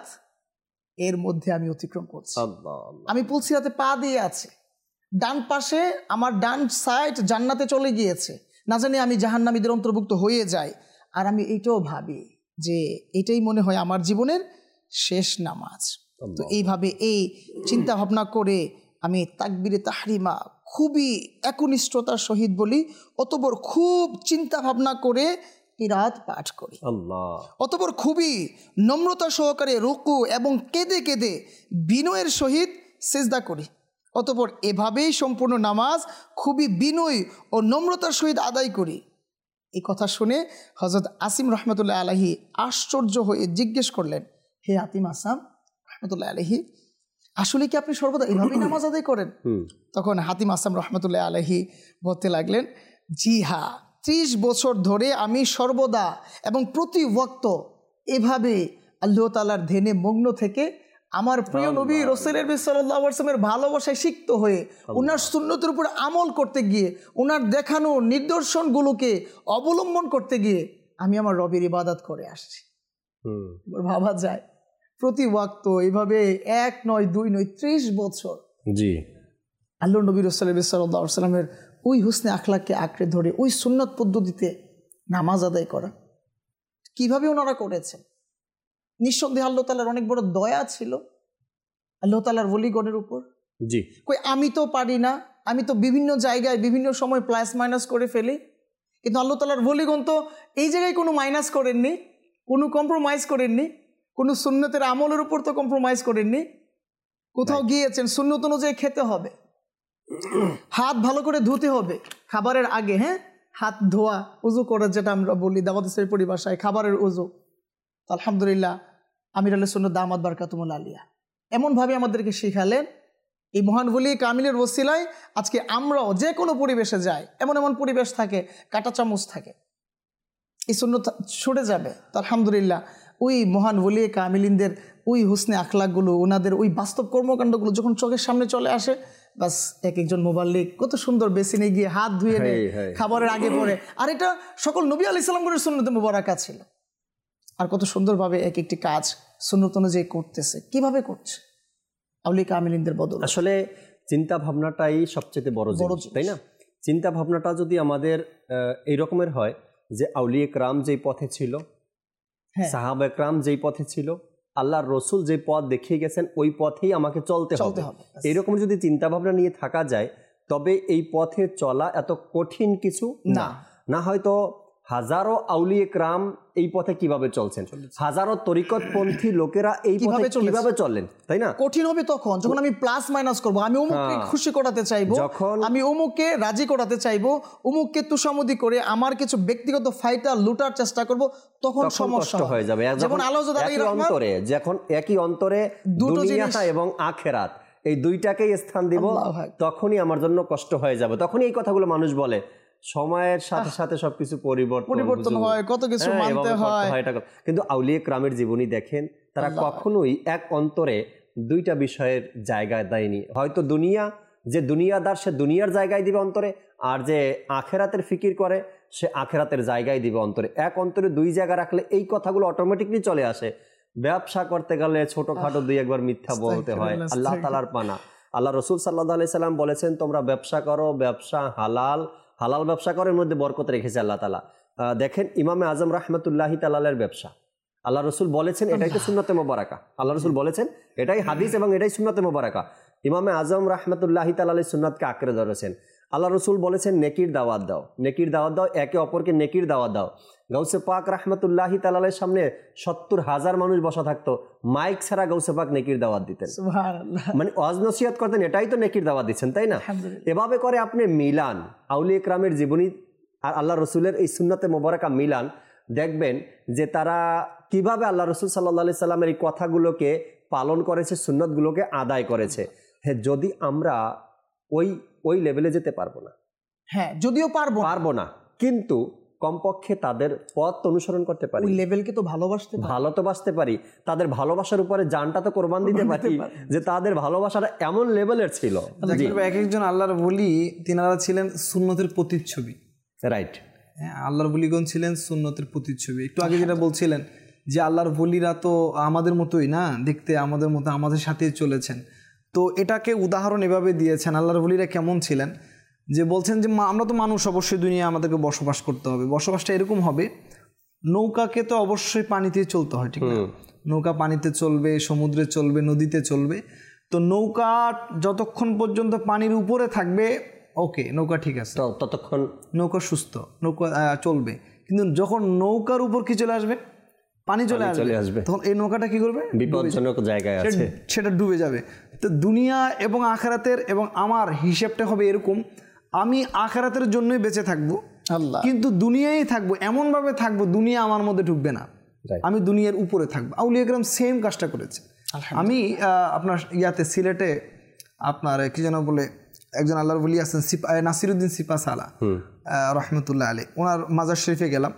এর মধ্যে আমি অতিক্রম করছি। আমি পুলসিরাতে পা দিয়ে আছি, ডান পাশে আমার ডান সাইড জান্নাতে চলে গিয়েছে, না জানি আমি জাহান্নামীদের অন্তর্ভুক্ত হয়ে যাই। আর আমি এইটাও ভাবি যে এটাই মনে হয় আমার জীবনের শেষ নামাজ। তো এইভাবে এই চিন্তা ভাবনা করে আমি তাকবীরে তাহরিমা খুবই একনিষ্ঠতার সহিত বলি, অতঃপর খুব চিন্তা ভাবনা করে কিরাত পাঠ করি, অতঃপর খুবই নম্রতা সহকারে রুকু এবং কেঁদে কেঁদে বিনয়ের সহিত সিজদা করি। অতঃপর এভাবেই সম্পূর্ণ নামাজ খুবই বিনয় ও নম্রতার সহিত আদায় করি। এই কথা শুনে হযরত আসিম রহমতুল্লাহ আলাইহি আশ্চর্য হয়ে জিজ্ঞেস করলেন, হে হাতিম আসাম রহমতুল্লাহ আলাইহি, আসলে কি আপনি সর্বদা এভাবেই নামাজ আদায় করেন? তখন হাতিম আসাম রহমতুল্লাহ আলাইহি বলতে লাগলেন, জি হ্যাঁ, ত্রিশ বছর ধরে আমি সর্বদা এবং প্রতি ওয়াক্ত এভাবে আল্লাহ তাআলার ধ্যানে মগ্ন থেকে আমার প্রিয় নবী রাসূলুল্লাহ সাল্লাল্লাহু আলাইহি ওয়াসাল্লামের ভালোবাসায় সিক্ত হয়ে ওনার সুন্নতের উপর আমল করতে গিয়ে, ওনার দেখানো নিদর্শনগুলোকে অবলম্বন করতে গিয়ে আমি আমার রবের ইবাদত করে আসছি। ভাবা যায় প্রতি ওয়াক্ত এইভাবে এক নয় দুই নয় ত্রিশ বছর জি আল্লাহ নবী রাসূলুল্লাহ সাল্লাল্লাহু আলাইহি ওয়াসাল্লামের ওই হুসনে আখলাককে আঁকড়ে ধরে ওই সুন্নত পদ্ধতিতে নামাজ আদায় করা কিভাবে ওনারা করেছেন। নিঃসন্দেহে আল্লাহ তাআলার অনেক বড় দয়া ছিল আল্লাহ তাআলার ওলিগণের উপর। জি কই আমি তো পারি না, আমি তো বিভিন্ন জায়গায় বিভিন্ন সময় প্লাস মাইনাস করে ফেলি, কিন্তু আল্লাহ তাআলার ওলিগণ তো এই জায়গায় কোনো মাইনাস করেননি, কোনো কম্প্রোমাইজ করেননি। কোনো সুন্নতের আমলের উপর তো কম্প্রোমাইজ করেননি। কোথাও গিয়েছেন, সুন্নত অনুযায়ী খেতে হবে, হাত ভালো করে ধুতে হবে খাবারের আগে, হ্যাঁ, হাত ধোয়া, উজু করে, যেটা আমরা বলি দাওয়াত ইসলামের পরিভাষায় খাবারের উজু। আলহামদুলিল্লাহ আমির আহলে সুন্নাত দামাত বারকাতুহুল আলিয়া এমনভাবে আমাদেরকে শিখালেন। এই মহান ওলি কামিলের ওসিলায় আজকে আমরাও যে কোনো পরিবেশে যাই, এমন এমন পরিবেশ থাকে, কাঁটা চামচ থাকে, এই সুন্নত ছুটে যাবে। তো আলহামদুলিল্লাহ ওই মহান ওলি কামিলিনদের ওই হুসনে আখলাকগুলো, ওনাদের ওই বাস্তব কর্মকাণ্ডগুলো যখন চোখের সামনে চলে আসে, বাস এক একজন মোবাল্লিক কত সুন্দর বেসিনে গিয়ে হাত ধুয়ে নেয় খাবারের আগে পরে। আর এটা সকল নবী আলাইহিস সালামের সুন্নতে মুবারাকা ছিল। আর কত সুন্দরভাবে এক একটি কাজ সুন্নত অনুযায়ী করতেছে, কিভাবে করছে আউলিয়া কামিলিনদের বদল। আসলে চিন্তা ভাবনাটাই সবচেয়ে বড় জিনিস, তাই না? চিন্তা ভাবনাটা যদি আমাদের এই রকমের হয় যে আউলিয়া کرام যেই পথে ছিল, সাহাবা کرام যেই পথে ছিল, আল্লাহর রসুল যে পথ দেখিয়ে গেছেন ওই পথেই আমাকে চলতে হবে, এইরকম যদি চিন্তা ভাবনা নিয়ে থাকা যায় তবে এই পথে চলা এত কঠিন কিছু না। না হয়তো হাজারো আউলিয়া کرام এই পথে কিভাবে চলছেন, হাজারো তরিকতপন্থী লোকেরা এই পথে কিভাবে চলেন, তাই না? কঠিন হবে তখন যখন আমি প্লাস মাইনাস করব, আমি অমুককে খুশি করাতে চাইবো, আমি অমুককে রাজি করাতে চাইবো, অমুককে তুষামুদি করে আমার কিছু ব্যক্তিগত ফায়দা লুটার চেষ্টা করব, তখন সমস্যা হয়ে যাবে। যেমন আল্লাহুজ্জাত আলী রহমান অন্তরে, যখন একই অন্তরে দুনিয়া এবং আখিরাত এই দুইটাকেই স্থান দিব, তখনই আমার জন্য কষ্ট হয়ে যাবে। তখনই এই কথাগুলো মানুষ বলে, সময়ের সাথে সাথে সবকিছু পরিবর্তন পরিবর্তন হয়, কত কিছু মানতে হয়। কিন্তু আউলিয়া کرامের জীবনী দেখেন, তারা কখনোই এক অন্তরে দুইটা বিষয়ের জায়গা দেয়নি। হয়তো দুনিয়া, যে দুনিয়াদার সে দুনিয়ার জায়গায় দিবে অন্তরে, আর যে আখেরাতের ফিকির করে সে আখেরাতের জায়গায় দিবে অন্তরে। এক অন্তরে দুই জায়গা রাখলে এই কথাগুলো অটোমেটিকলি চলে আসে। ব্যবসা করতে গেলে ছোটখাটো দুই একবার মিথ্যা বলতে হয়, আল্লাহ তাআলার পানা। আল্লাহ রসুল সাল্লাল্লাহু আলাইহি সাল্লাম বলেছেন, তোমরা ব্যবসা করো, ব্যবসা হালাল, হালাল ব্যবসা করার মধ্যে বরকত রেখেছে আল্লাহ তাআলা। দেখেন ইমামে আজম রাহমাতুল্লাহি তাআলার ব্যবসা, আল্লাহ রসুল বলেছেন এটাই তো সুন্নতে মুবারাকা। আল্লাহ রসুল বলেছেন এটাই হাদিস এবং এটাই সুন্নতে মুবারাকা। ইমামে আজম রাহমাতুল্লাহি তাআলার সুন্নাতকে আঁকড়ে ধরেছেন। আল্লাহ রসুল বলেছেন নেকির দাওয়াত দাও, নেকির দাওয়াত দাও, একে অপরকে নেকির দাওয়াত দাও। গাউসে পাক রাহমাতুল্লাহি তাআলার সামনে সত্তর হাজার মানুষ বসা থাকতো, মাইক ছাড়া গাউসে পাক নেকির দাওয়াত দিতেন, সুবহানাল্লাহ। মানে ওয়াজ নসিহত করতেন, এটাই তো নেকির দাওয়াত দিচ্ছেন, তাই না? এভাবে করে আপনি মিলান আউলিয়া کرامের জীবনী আর আল্লাহ রসুলের এই সুন্নতে মুবারাকা মিলান, দেখবেন যে তারা কিভাবে আল্লাহ রসুল সাল্লাল্লাহু আলাইহি সাল্লামের এই কথাগুলোকে পালন করেছে, সুন্নতগুলোকে আদায় করেছে। হ্যাঁ, যদি আমরা ওই ওই লেভেলে যেতে পারবো না, হ্যাঁ যদিও পারবো পারবো না, কিন্তু কমপক্ষে তাদের পথ অনুসরণ করতে পারি, ওই লেভেলকে তো ভালোবাসতে পারি, ভালো তো বাসতে পারি, তাদের ভালোবাসার উপরে জানটা তো কোরবান দিতে পারি, যে তাদের ভালোবাসাটা এমন লেভেলের ছিল। এক একজন আল্লাহর ওলি তিনারা ছিলেন সুন্নতের প্রতিচ্ছবি, রাইট? হ্যাঁ, আল্লাহর ওলিগণ ছিলেন সুন্নতের প্রতিচ্ছবি। একটু আগে যেটা বলছিলেন যে আল্লাহর ওলিরা তো আমাদের মতোই না, দেখতে আমাদের মতো, আমাদের সাথেই চলেছেন। তো এটাকে উদাহরণ এভাবে দিয়েছেন আল্লাহর ওলিরা কেমন ছিলেন, যে বলছেন যে আমরা তো মানুষ, অবশ্যই দুনিয়া আমাদেরকে বসবাস করতে হবে। বসবাসটা এরকম হবে, নৌকাকে তো অবশ্যই পানিতে চলতে হয়, ঠিক না? নৌকা পানিতে চলবে, সমুদ্রে চলবে, নদীতে চলবে। তো নৌকা যতক্ষণ পর্যন্ত পানির উপরে থাকবে, ওকে, নৌকা ঠিক আছে, ততক্ষণ নৌকা সুস্থ, নৌকা চলবে। কিন্তু যখন নৌকার উপর কি চলে আসবে, পানি চলে আসবে, তখন এই নৌকাটা কি করবে, বিপজ্জনক জায়গায় আছে, সেটা ডুবে যাবে। তো দুনিয়া এবং আখিরাতের এবং আমার হিসাবটা হবে এরকম, আমি আখিরাতের জন্যই বেঁচে থাকবো, আল্লাহ, কিন্তু দুনিয়ায় থাকবো, এমন ভাবে থাকবো দুনিয়া আমার মধ্যে ঢুকবে না, আমি দুনিয়ার উপরে থাকবো। আউলিয়া کرام সেম কাজটা করেছে। আমি আপনার ইয়াতে সিলেটে আপনার কি যেন বলে একজন আল্লাহর ওলি আছেন, নাসিরউদ্দিন সিপাহ সালা রহমতুল্লাহ আলাইহি, ওনার মাজার শরীফে গেলাম।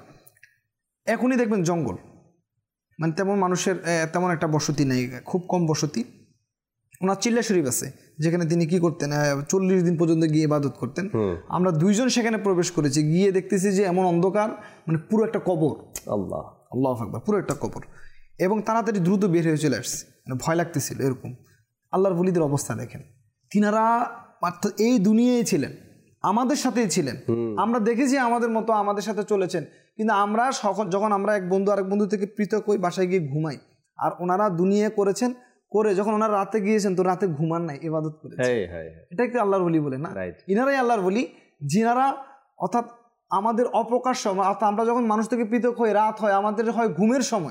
এখনই দেখবেন জঙ্গল, মানে তেমন মানুষের তেমন একটা বসতি নেই, খুব কম বসতি। ওনার চিল্লা শরীফ আছে, যেখানে তিনি কি করতেন, চল্লিশ দিন পর্যন্ত গিয়ে ইবাদত করতেন। আমরা দুইজন সেখানে প্রবেশ করেছি, গিয়ে দেখতেছি যে এমন অন্ধকার, মানে পুরো একটা কবর, আল্লাহ আল্লাহু আকবার, পুরো একটা কবর। এবং তাড়াতাড়ি দ্রুত বের হয়ে চলে আসছে, মানে ভয় লাগতেছিল এরকম। আল্লাহর ওলিদের অবস্থা দেখেন, তিনারা এই দুনিয়ায় ছিলেন, আমাদের সাথেই ছিলেন, আমরা দেখেছি আমাদের মতো আমাদের সাথে চলেছেন। কিন্তু আমরা যখন আমরা এক বন্ধু আরেক বন্ধু থেকে পৃথক হই, বাসায় গিয়ে ঘুমাই, আর ওনারা দুনিয়া করেছেন, করে যখন ওনারা রাতে গিয়েছেন তো রাতে ঘুমান নাই, ইবাদত করেছেন। এটা একটু আল্লাহর ওলি বলে না, ইনারাই আল্লাহর ওলি, যিনারা অর্থাৎ আমাদের অপ্রকাশ সময়, অর্থাৎ আমরা যখন মানুষ থেকে পৃথক হই, রাত হয়, আমাদের হয় ঘুমের সময়,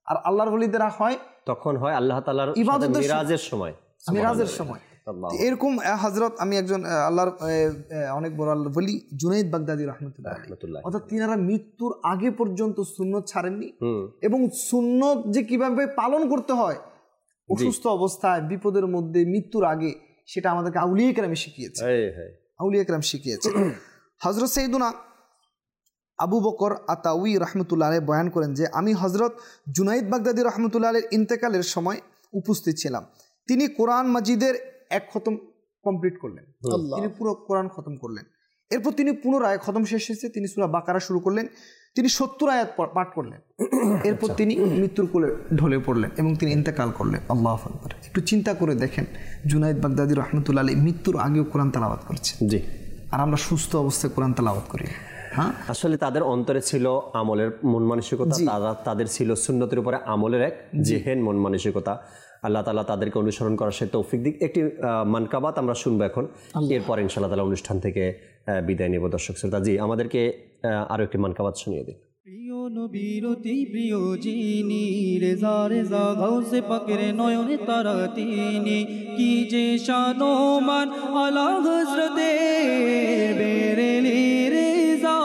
আর আল্লাহর ওলিদেরা হয় তখন হয় আল্লাহ তাআলার ইবাদতের মিরাজের সময়, মিরাজের সময়। এরকম হযরত আমি একজন আল্লাহর অনেক বড় আল্লাহর ওলি জুনাইদ বাগদাদি রাহমাতুল্লাহ আলাইহি, অর্থাৎ তিনারা মৃত্যুর আগে পর্যন্ত সুন্নত ছাড়েননি এবং সুন্নত যে কিভাবে পালন করতে হয় অসুস্থ অবস্থায়, বিপদের মধ্যে, মৃত্যুর আগে, সেটা আমাদেরকে আউলিয়া কেরামে শিখিয়েছে। আউলিয়া কেরাম শিখিয়েছে। হযরত সাইয়্যিদুনা আবু বকর আতাউই রহমতুল্লাহ আলাইহি বয়ান করেন যে আমি হযরত জুনাইদ বাগদাদি রহমতুল্লাহ আলাইহির ইন্তেকালের সময় উপস্থিত ছিলাম। তিনি কোরআন মাজিদের এক খতম কমপ্লিট করলেন, তিনি পুরো কোরআন খতম করলেন। এরপর তিনি পুনরায় খতম শেষ হয়েছে, তিনি সূরা বাকারা শুরু করলেন, তিনি সত্তর আয়াত পাঠ করলেন। এরপর তিনি মৃত্যুর কোলে ঢলে পড়লেন এবং তিনি ইন্তেকাল করলেন। আল্লাহু আকবার। একটু চিন্তা করে দেখেন, জুনাইদ বাগদাদি রহমতুল্লাহ আলাইহি মৃত্যুর আগেও কোরআন তেলাওয়াত করছে, জি, আর আমরা সুস্থ অবস্থায় কোরআন তেলাওয়াত করি। হ্যাঁ, আসলে তাদের অন্তরে ছিল আমলের মন মানসিকতা, তারা তাদের ছিল সুন্নতের উপরে আমলের এক জেহেন মন মানসিকতা। আল্লাহ তাআলা তাদেরকে অনুসরণ করার সে তৌফিক দিক। একটি মানকাবাত আমরা শুনবো এখন, এরপর ইনশাআল্লাহ তাআলা অনুষ্ঠান থেকে বিদায় নেব। দর্শক শ্রোতা, জি আমাদেরকে আরো একটি মানকাবাত শুনিয়ে দিন। প্রিয় নবীর অতি প্রিয় যিনি, রেজা রেজা গাউসে পাকের নয়নে তারা তিনি, কি যে শানোমান আলা হযরতে বেরেলি রেজা,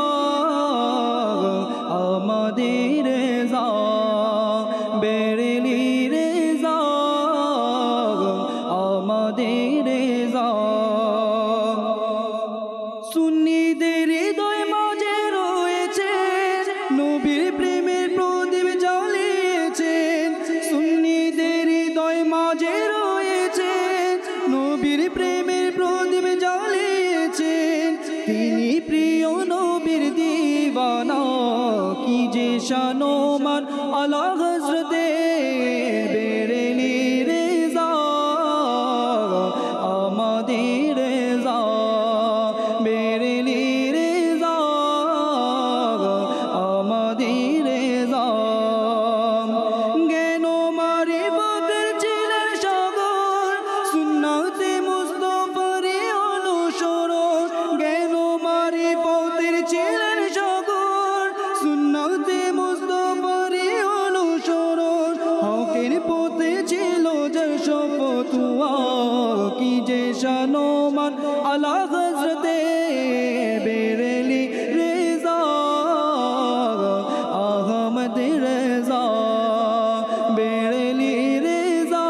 আমাদের রেজা বেরেলি রেজা, আমাদের রেজা। সুন্নিদের হৃদয় মাঝে রয়েছে নবীর প্রেমের প্রদীপ জ্বালিয়েছেন, সুন্নিদের হৃদয় মাঝে রয়েছে নবীর প্রেমের প্রদীপ জ্বালিয়েছেন, তিনি প্রিয় নবীর দিওয়ানা, কি যে শানোমান আলা হযরতে বেরেলি রেজা, আমাদের রেজা বেরেলি রেজা, আমাদের রেজা। জ্ঞান মারিফতের ছিলেন সাগর, সুন্নাতে মুস্তাফারই অনুসরণ, জ্ঞান মারিফতের ছিলেন সাগর, সুন্নাতে মুস্তাফারই অনুসরণ, হকের পথে ছিল যার শপথুয়া, কি যে শানোমান আলা হযরতে বেরেলি রেজা, আহমদ রেজা বেরেলি রেজা,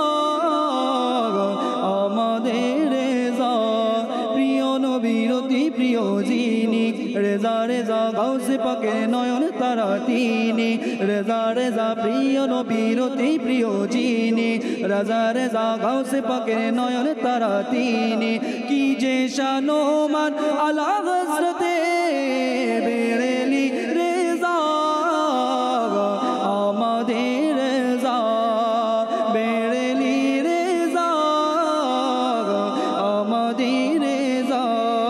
আমাদের রেজা। প্রিয় নবীর অতি প্রিয় যিনি, রেজা রেজা গাউসে পাকের নয়ন তারা তিনি, রেজা রেজা প্রিয় নবীর অতি প্রিয় যিনি, রেজা রেজা গাউসে পাকের নয়ন তারা তিনি, কি যে শানোমান আলা হযরতে বেরেলি রেজা, আমাদের রেজা বেরেলি রেজা, আমাদের রেজা।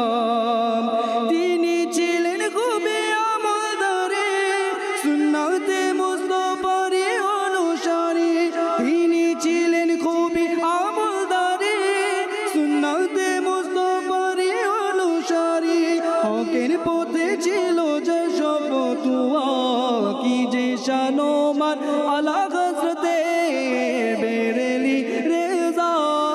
তিনি ছিলেন খুবই আমলদারে, সুন্নাতে মুস্তাফারই অনুসারী, তিনি ছিলেন খুবই আমলদারে, সুন্নাতে মুস্তাফারই অনুসারী, হকের পথে ছিল যে শপথুয়া, কি যে শানোমান আলা হযরতে বেরেলি রেজা,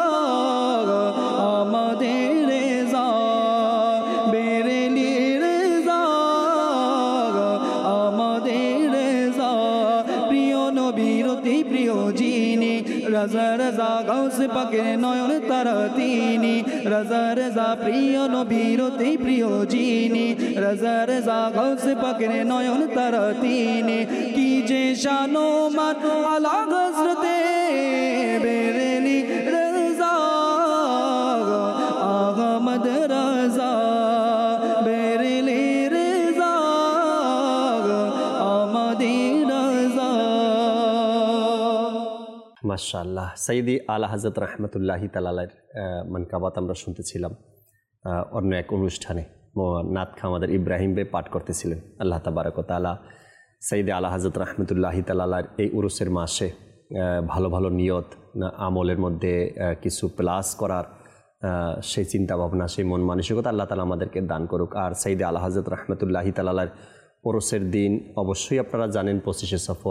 আমাদের রেজা বেরেলি রেজা, আমাদের রেজা। প্রিয় নবীর অতি প্রিয় যিনি, রাজা রাজা গাউসে পাকের নয়ন তারা তিনি, রাজা রাজা প্রিয় নবীর অতি প্রিয় যিনি, রাজা রাজা গাউসে পাকের নয়ন তারা তিনি, কি যে শানোমান আলা হযরতে বেরেলি রেজা, আহমদ রাজা বেরেলি রেজা, আমাদের রাজা। মাশাআল্লাহ, সাইয়্যিদি আলা হযরত রাহমাতুল্লাহি তাআলা আলাইহির মানকাবাত আমরা শুনতেছিলাম অন্য এক অনুষ্ঠানে। নাত খা আমাদের ইব্রাহিম ভাই পাঠ করতেছিলেন। আল্লাহ তাবারক ওয়া তাআলা সাইয়্যিদি আলা হযরত রাহমাতুল্লাহি তাআলা আলাইহির এই উরুসের মাসে ভালো ভালো নিয়ত আমলের মধ্যে কিছু প্লাস করার সেই চিন্তা ভাবনা, সেই মন মানসিকতা আল্লাহ তাআলা আমাদেরকে দান করুক। আর সাইয়্যিদি আলা হযরত রাহমাতুল্লাহি তাআলা আলাইহির উরুসের দিন অবশ্যই আপনারা জানেন পঁচিশে সফর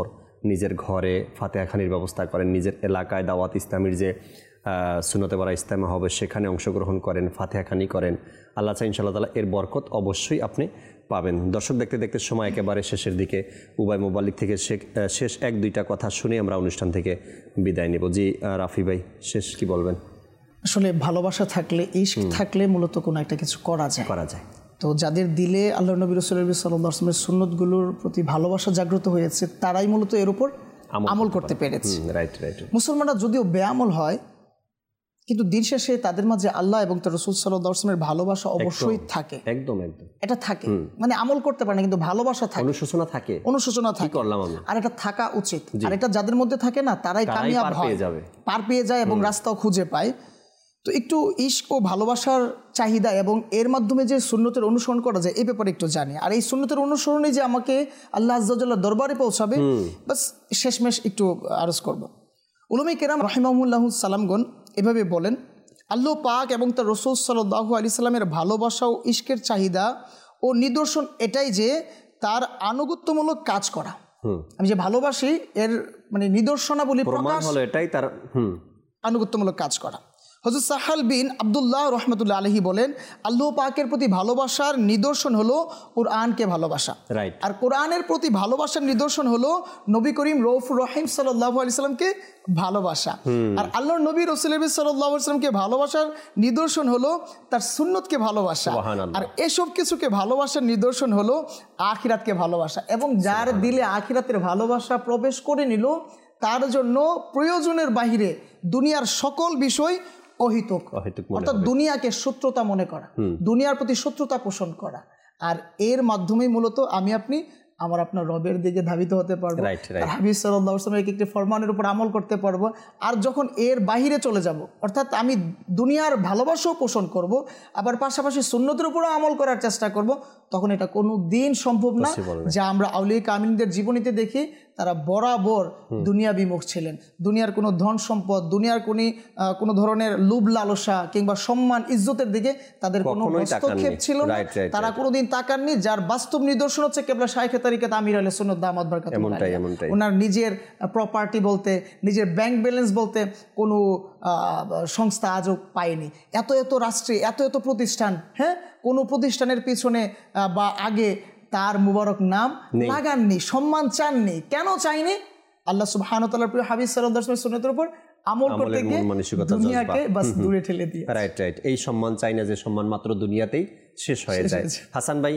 নিজের ঘরে ফাতেহাখানির ব্যবস্থা করেন, নিজের এলাকায় দাওয়াত ইসলামীর যে সুন্নতে বারা ইজতেমা হবে সেখানে অংশগ্রহণ করেন, ফাতেহাখানি করেন, আল্লাহ চাই ইনশাআল্লাহ তাআলা এর বরকত অবশ্যই আপনি পাবেন। দর্শক, দেখতে দেখতে সময় একেবারে শেষের দিকে। উবাই মোবাল্লিক থেকে শেষ এক দুইটা কথা শুনে আমরা অনুষ্ঠান থেকে বিদায় নেব। জি রাফি ভাই, শেষ কি বলবেন? আসলে ভালোবাসা থাকলে, ইশক থাকলে মূলত কোনো একটা কিছু করা যায় করা যায় তো যাদের দিলে আল্লাহ নবী রাসূলুল্লাহ সাল্লাল্লাহু আলাইহি ওয়াসাল্লামের সুন্নতগুলোর প্রতি ভালোবাসা জাগ্রত হয়েছে, তারাই মূলত এর উপর আমল করতে পেরেছে। রাইট রাইট মুসলমানরা যদিও বেআমল হয়, কিন্তু দিন শেষে তাদের মাঝে আল্লাহ এবং তার রাসূল সাল্লাল্লাহু আলাইহি ওয়াসাল্লামের ভালোবাসা অবশ্যই থাকে। একদম একদম এটা থাকে, মানে আমল করতে পারে না কিন্তু ভালোবাসা থাকে, অনুশোচনা থাকে অনুশোচনা থাকে করলাম আমি, আর এটা থাকা উচিত। আর এটা যাদের মধ্যে থাকে না, তারাই কামিয়াব হয়, পার পেয়ে যায় এবং রাস্তাও খুঁজে পায়। তো একটু ইশক ও ভালোবাসার চাহিদা এবং এর মাধ্যমে যে সুন্নতের অনুসরণ করা যায় এই ব্যাপারে একটু জানি। আর এই সুন্নতের অনুসরণে যে আমাকে আল্লাহ আজ্জা ওয়া জাল্লার দরবারে পৌঁছাবে, বাস শেষমেশ একটু আরজ করব। উলামায়ে কেরাম রাহিমাহুমুল্লাহু সালামগণ এভাবে বলেন, আল্লাহ পাক এবং তার রাসূল সাল্লাল্লাহু আলাইহি সাল্লামের ভালোবাসা ও ইশকের চাহিদা ও নিদর্শন এটাই যে তার আনুগত্যমূলক কাজ করা। আমি যে ভালোবাসি এর মানে নিদর্শনাবলী প্রকাশ হলো এটাই তার আনুগত্যমূলক কাজ করা। হযরত সাহাল বিন আব্দুল্লাহ রাহমাতুল্লাহ আলাইহি বলেন, আল্লাহ পাকের প্রতি ভালোবাসার নিদর্শন হলো কোরআনকে ভালোবাসা, রাইট। আর কোরআনের প্রতি ভালোবাসার নিদর্শন হলো নবী করিম রউফুর রহিম সাল্লাল্লাহু আলাইহি সাল্লামকে ভালোবাসা। আর আল্লাহর নবী রাসূলুল্লাহ সাল্লাল্লাহু আলাইহি সাল্লামকে ভালোবাসার নিদর্শন হলো তার সুন্নতকে ভালোবাসা। আর এসব কিছুকে ভালোবাসার নিদর্শন হলো আখিরাতকে ভালোবাসা। এবং যার দিলে আখিরাতের ভালোবাসা প্রবেশ করে নিল, তার জন্য প্রয়োজনের বাহিরে দুনিয়ার সকল বিষয় অহিতুক, অর্থাৎ দুনিয়াকে শত্রুতা মনে করা, দুনিয়ার প্রতি শত্রুতা পোষণ করা। আর এর মাধ্যমেই মূলত আমি আপনি আমার আপনার রবের দিকে ধাবিত হতে পারবো, হাবিব সাল্লাল্লাহু আলাইহি ওয়াসাল্লামের একটি ফরমানের উপর আমল করতে পারবো। আর যখন এর বাহিরে চলে যাব, অর্থাৎ আমি দুনিয়ার ভালোবাসাও পোষণ করব, আবার পাশাপাশি সুন্নতের উপরও আমল করার চেষ্টা করব, তখন এটা কোনো দিন সম্ভব না। যা আমরা আউলিয়া কামিলদের জীবনীতে দেখি, তারা বরাবর দুনিয়া বিমুখ ছিলেন। দুনিয়ার কোনো ধন সম্পদ, দুনিয়ার কোনো কোনো ধরনের লোভ লালসা কিংবা সম্মান ইজ্জতের দিকে তাদের কোনো হস্তক্ষেপ ছিল না, তারা কোনোদিন তাকাননি। যার বাস্তব নিদর্শন হচ্ছে কেবলা শাইখে তারিকাত আমির আহলে সুন্নাত দামাত বারাকাতুহু আলাইহি। ওনার নিজের প্রপার্টি বলতে, নিজের ব্যাংক ব্যালেন্স বলতে কোনো সংস্থা আজও পায়নি। এত এত রাষ্ট্রে এত এত প্রতিষ্ঠান, হ্যাঁ, কোনো প্রতিষ্ঠানের পিছনে বা আগে তার মুবারক নাম লাগাননি, সম্মান চাননি। কেন চাইনি? আল্লাহ সুবহানাহু ওয়া তাআলার প্রিয় হাবিব সাল্লাল্লাহু আলাইহি ওয়াসাল্লামের সুন্নতের উপর আমল করতে গিয়ে দুনিয়াকে বাস দূরে ঠেলে দিয়ে। রাইট রাইট এই সম্মান চাই না যে সম্মান মাত্র দুনিয়াতেই শেষ হয়ে যায়। হাসান ভাই,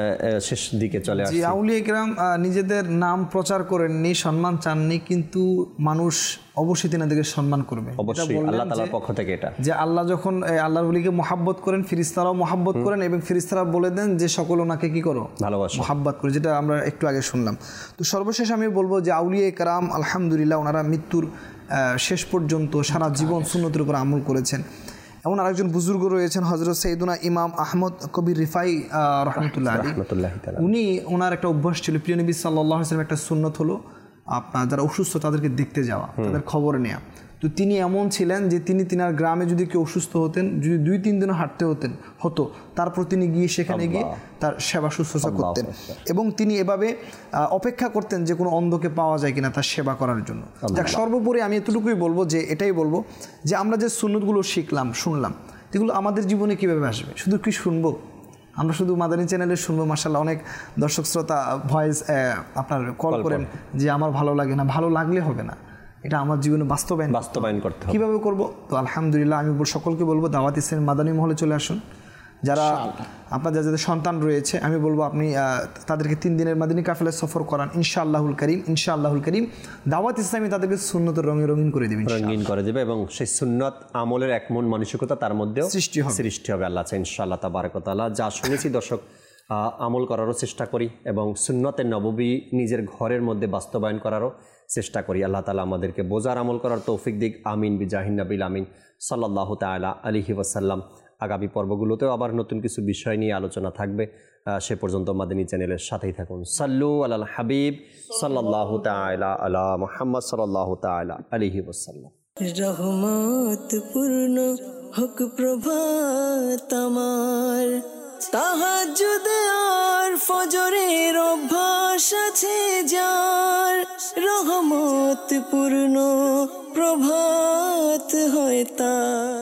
শেষ দিকে চলে আসছি। আউলিয়া কেরাম নিজেদের নাম প্রচার করেননি, সম্মান চাননি, কিন্তু মানুষ অবশ্যই তিনাদেরকে সম্মান করবে, অবশ্যই আল্লাহ তাআলার পক্ষ থেকে। এটা যে আল্লাহ যখন আল্লাহর ওলিকে মহাব্বত করেন, ফেরেশতারাও মহাব্বত করেন এবং ফেরেশতারা বলে দেন যে সকল ওনাকে কি করো, ভালোবাসো, মহাব্বত করে, যেটা আমরা একটু আগে শুনলাম। তো সর্বশেষ আমি বলবো যে আউলিয়া কেরাম আলহামদুলিল্লাহ ওনারা মৃত্যুর শেষ পর্যন্ত সারা জীবন সুন্নতের উপর আমল করেছেন। এমন আরেকজন বুজুর্গ রয়েছেন হযরত সৈয়দুনা ইমাম আহমদ কবির রিফাই রাহমাতুল্লাহ আলাইহি। উনি ওনার একটা অভ্যাস ছিল, প্রিয় নবী সাল্লাল্লাহু আলাইহি ওয়াসাল্লাম একটা সুন্নত হলো আপনার যারা অসুস্থ তাদেরকে দেখতে যাওয়া, তাদের খবর নেওয়া। তো তিনি এমন ছিলেন যে তিনি তিনার গ্রামে যদি কেউ অসুস্থ হতেন, যদি দুই তিন দিনও হাঁটতে হতেন হতো, তারপর তিনি গিয়ে সেখানে গিয়ে তার সেবা শুশ্রূষা করতেন। এবং তিনি এভাবে অপেক্ষা করতেন যে কোনো অন্ধকে পাওয়া যায় কিনা তার সেবা করার জন্য। যাক, সর্বোপরি আমি এতটুকুই বলবো যে এটাই বলবো যে আমরা যে সুন্নতগুলো শিখলাম, শুনলাম, এগুলো আমাদের জীবনে কীভাবে আসবে? শুধু কি শুনবো? আমরা শুধু মাদানী চ্যানেলে শুনবো, মাশাআল্লাহ অনেক দর্শক শ্রোতা ভয়েস আপনার কল করেন যে আমার ভালো লাগে না। ভালো লাগলে হবে না, এটা আমার জীবনে বাস্তবায়ন বাস্তবায়ন করতে হবে। কীভাবে করবো? তো আলহামদুলিল্লাহ আমি সকলকে বলবো দাওয়াত ইসলামী মাদানী মহলে চলে আসুন। যারা আপনাদের যাদের সন্তান রয়েছে আমি বলবো আপনি তাদেরকে তিন দিনের মাদিনী কাফেলায় সফর করান, ইনশাআল্লাহুল করিম। ইনশাআল্লাহুল করিম দাওয়াত ইসলামী তাদেরকে সুন্নতের রঙে রঙিন করে দেবে, রঙিন করে দেবে এবং সেই সুন্নত আমলের এক মন মানসিকতা তার মধ্যেও সৃষ্টি হবে সৃষ্টি হবে আল্লাহ চাই ইনশাআল্লাহ তাবারক ওয়া তাআলা। যা শুনেছি দর্শক, আমল করারও চেষ্টা করি এবং সুন্নতের নববী নিজের ঘরের মধ্যে বাস্তবায়ন করারও চেষ্টা করি। আল্লাহ তাআলা আমাদেরকে বোঝার আমল করার তৌফিক দিক। আমিন বিজাহিন নবিল আমিন সাল্লাল্লাহু তাআলা আলাইহি ওয়াসাল্লাম। আগামী পর্বগুলোতেও আবার নতুন কিছু বিষয় নিয়ে আলোচনা থাকবে। সে পর্যন্ত মাদানী চ্যানেলের সাথেই থাকুন। সাল্লু আলাল হাবিব সাল্লাল্লাহু তাআলা আলা মুহাম্মদ সাল্লাল্লাহু তাআলা আলাইহি ওয়াসাল্লাম। রহমত পূর্ণ হোক প্রভাত আমার, তাহাজ্জুদ আর ফজরের অভ্যাস আছে যার। রহমত পূর্ণ প্রভাত হয় তার।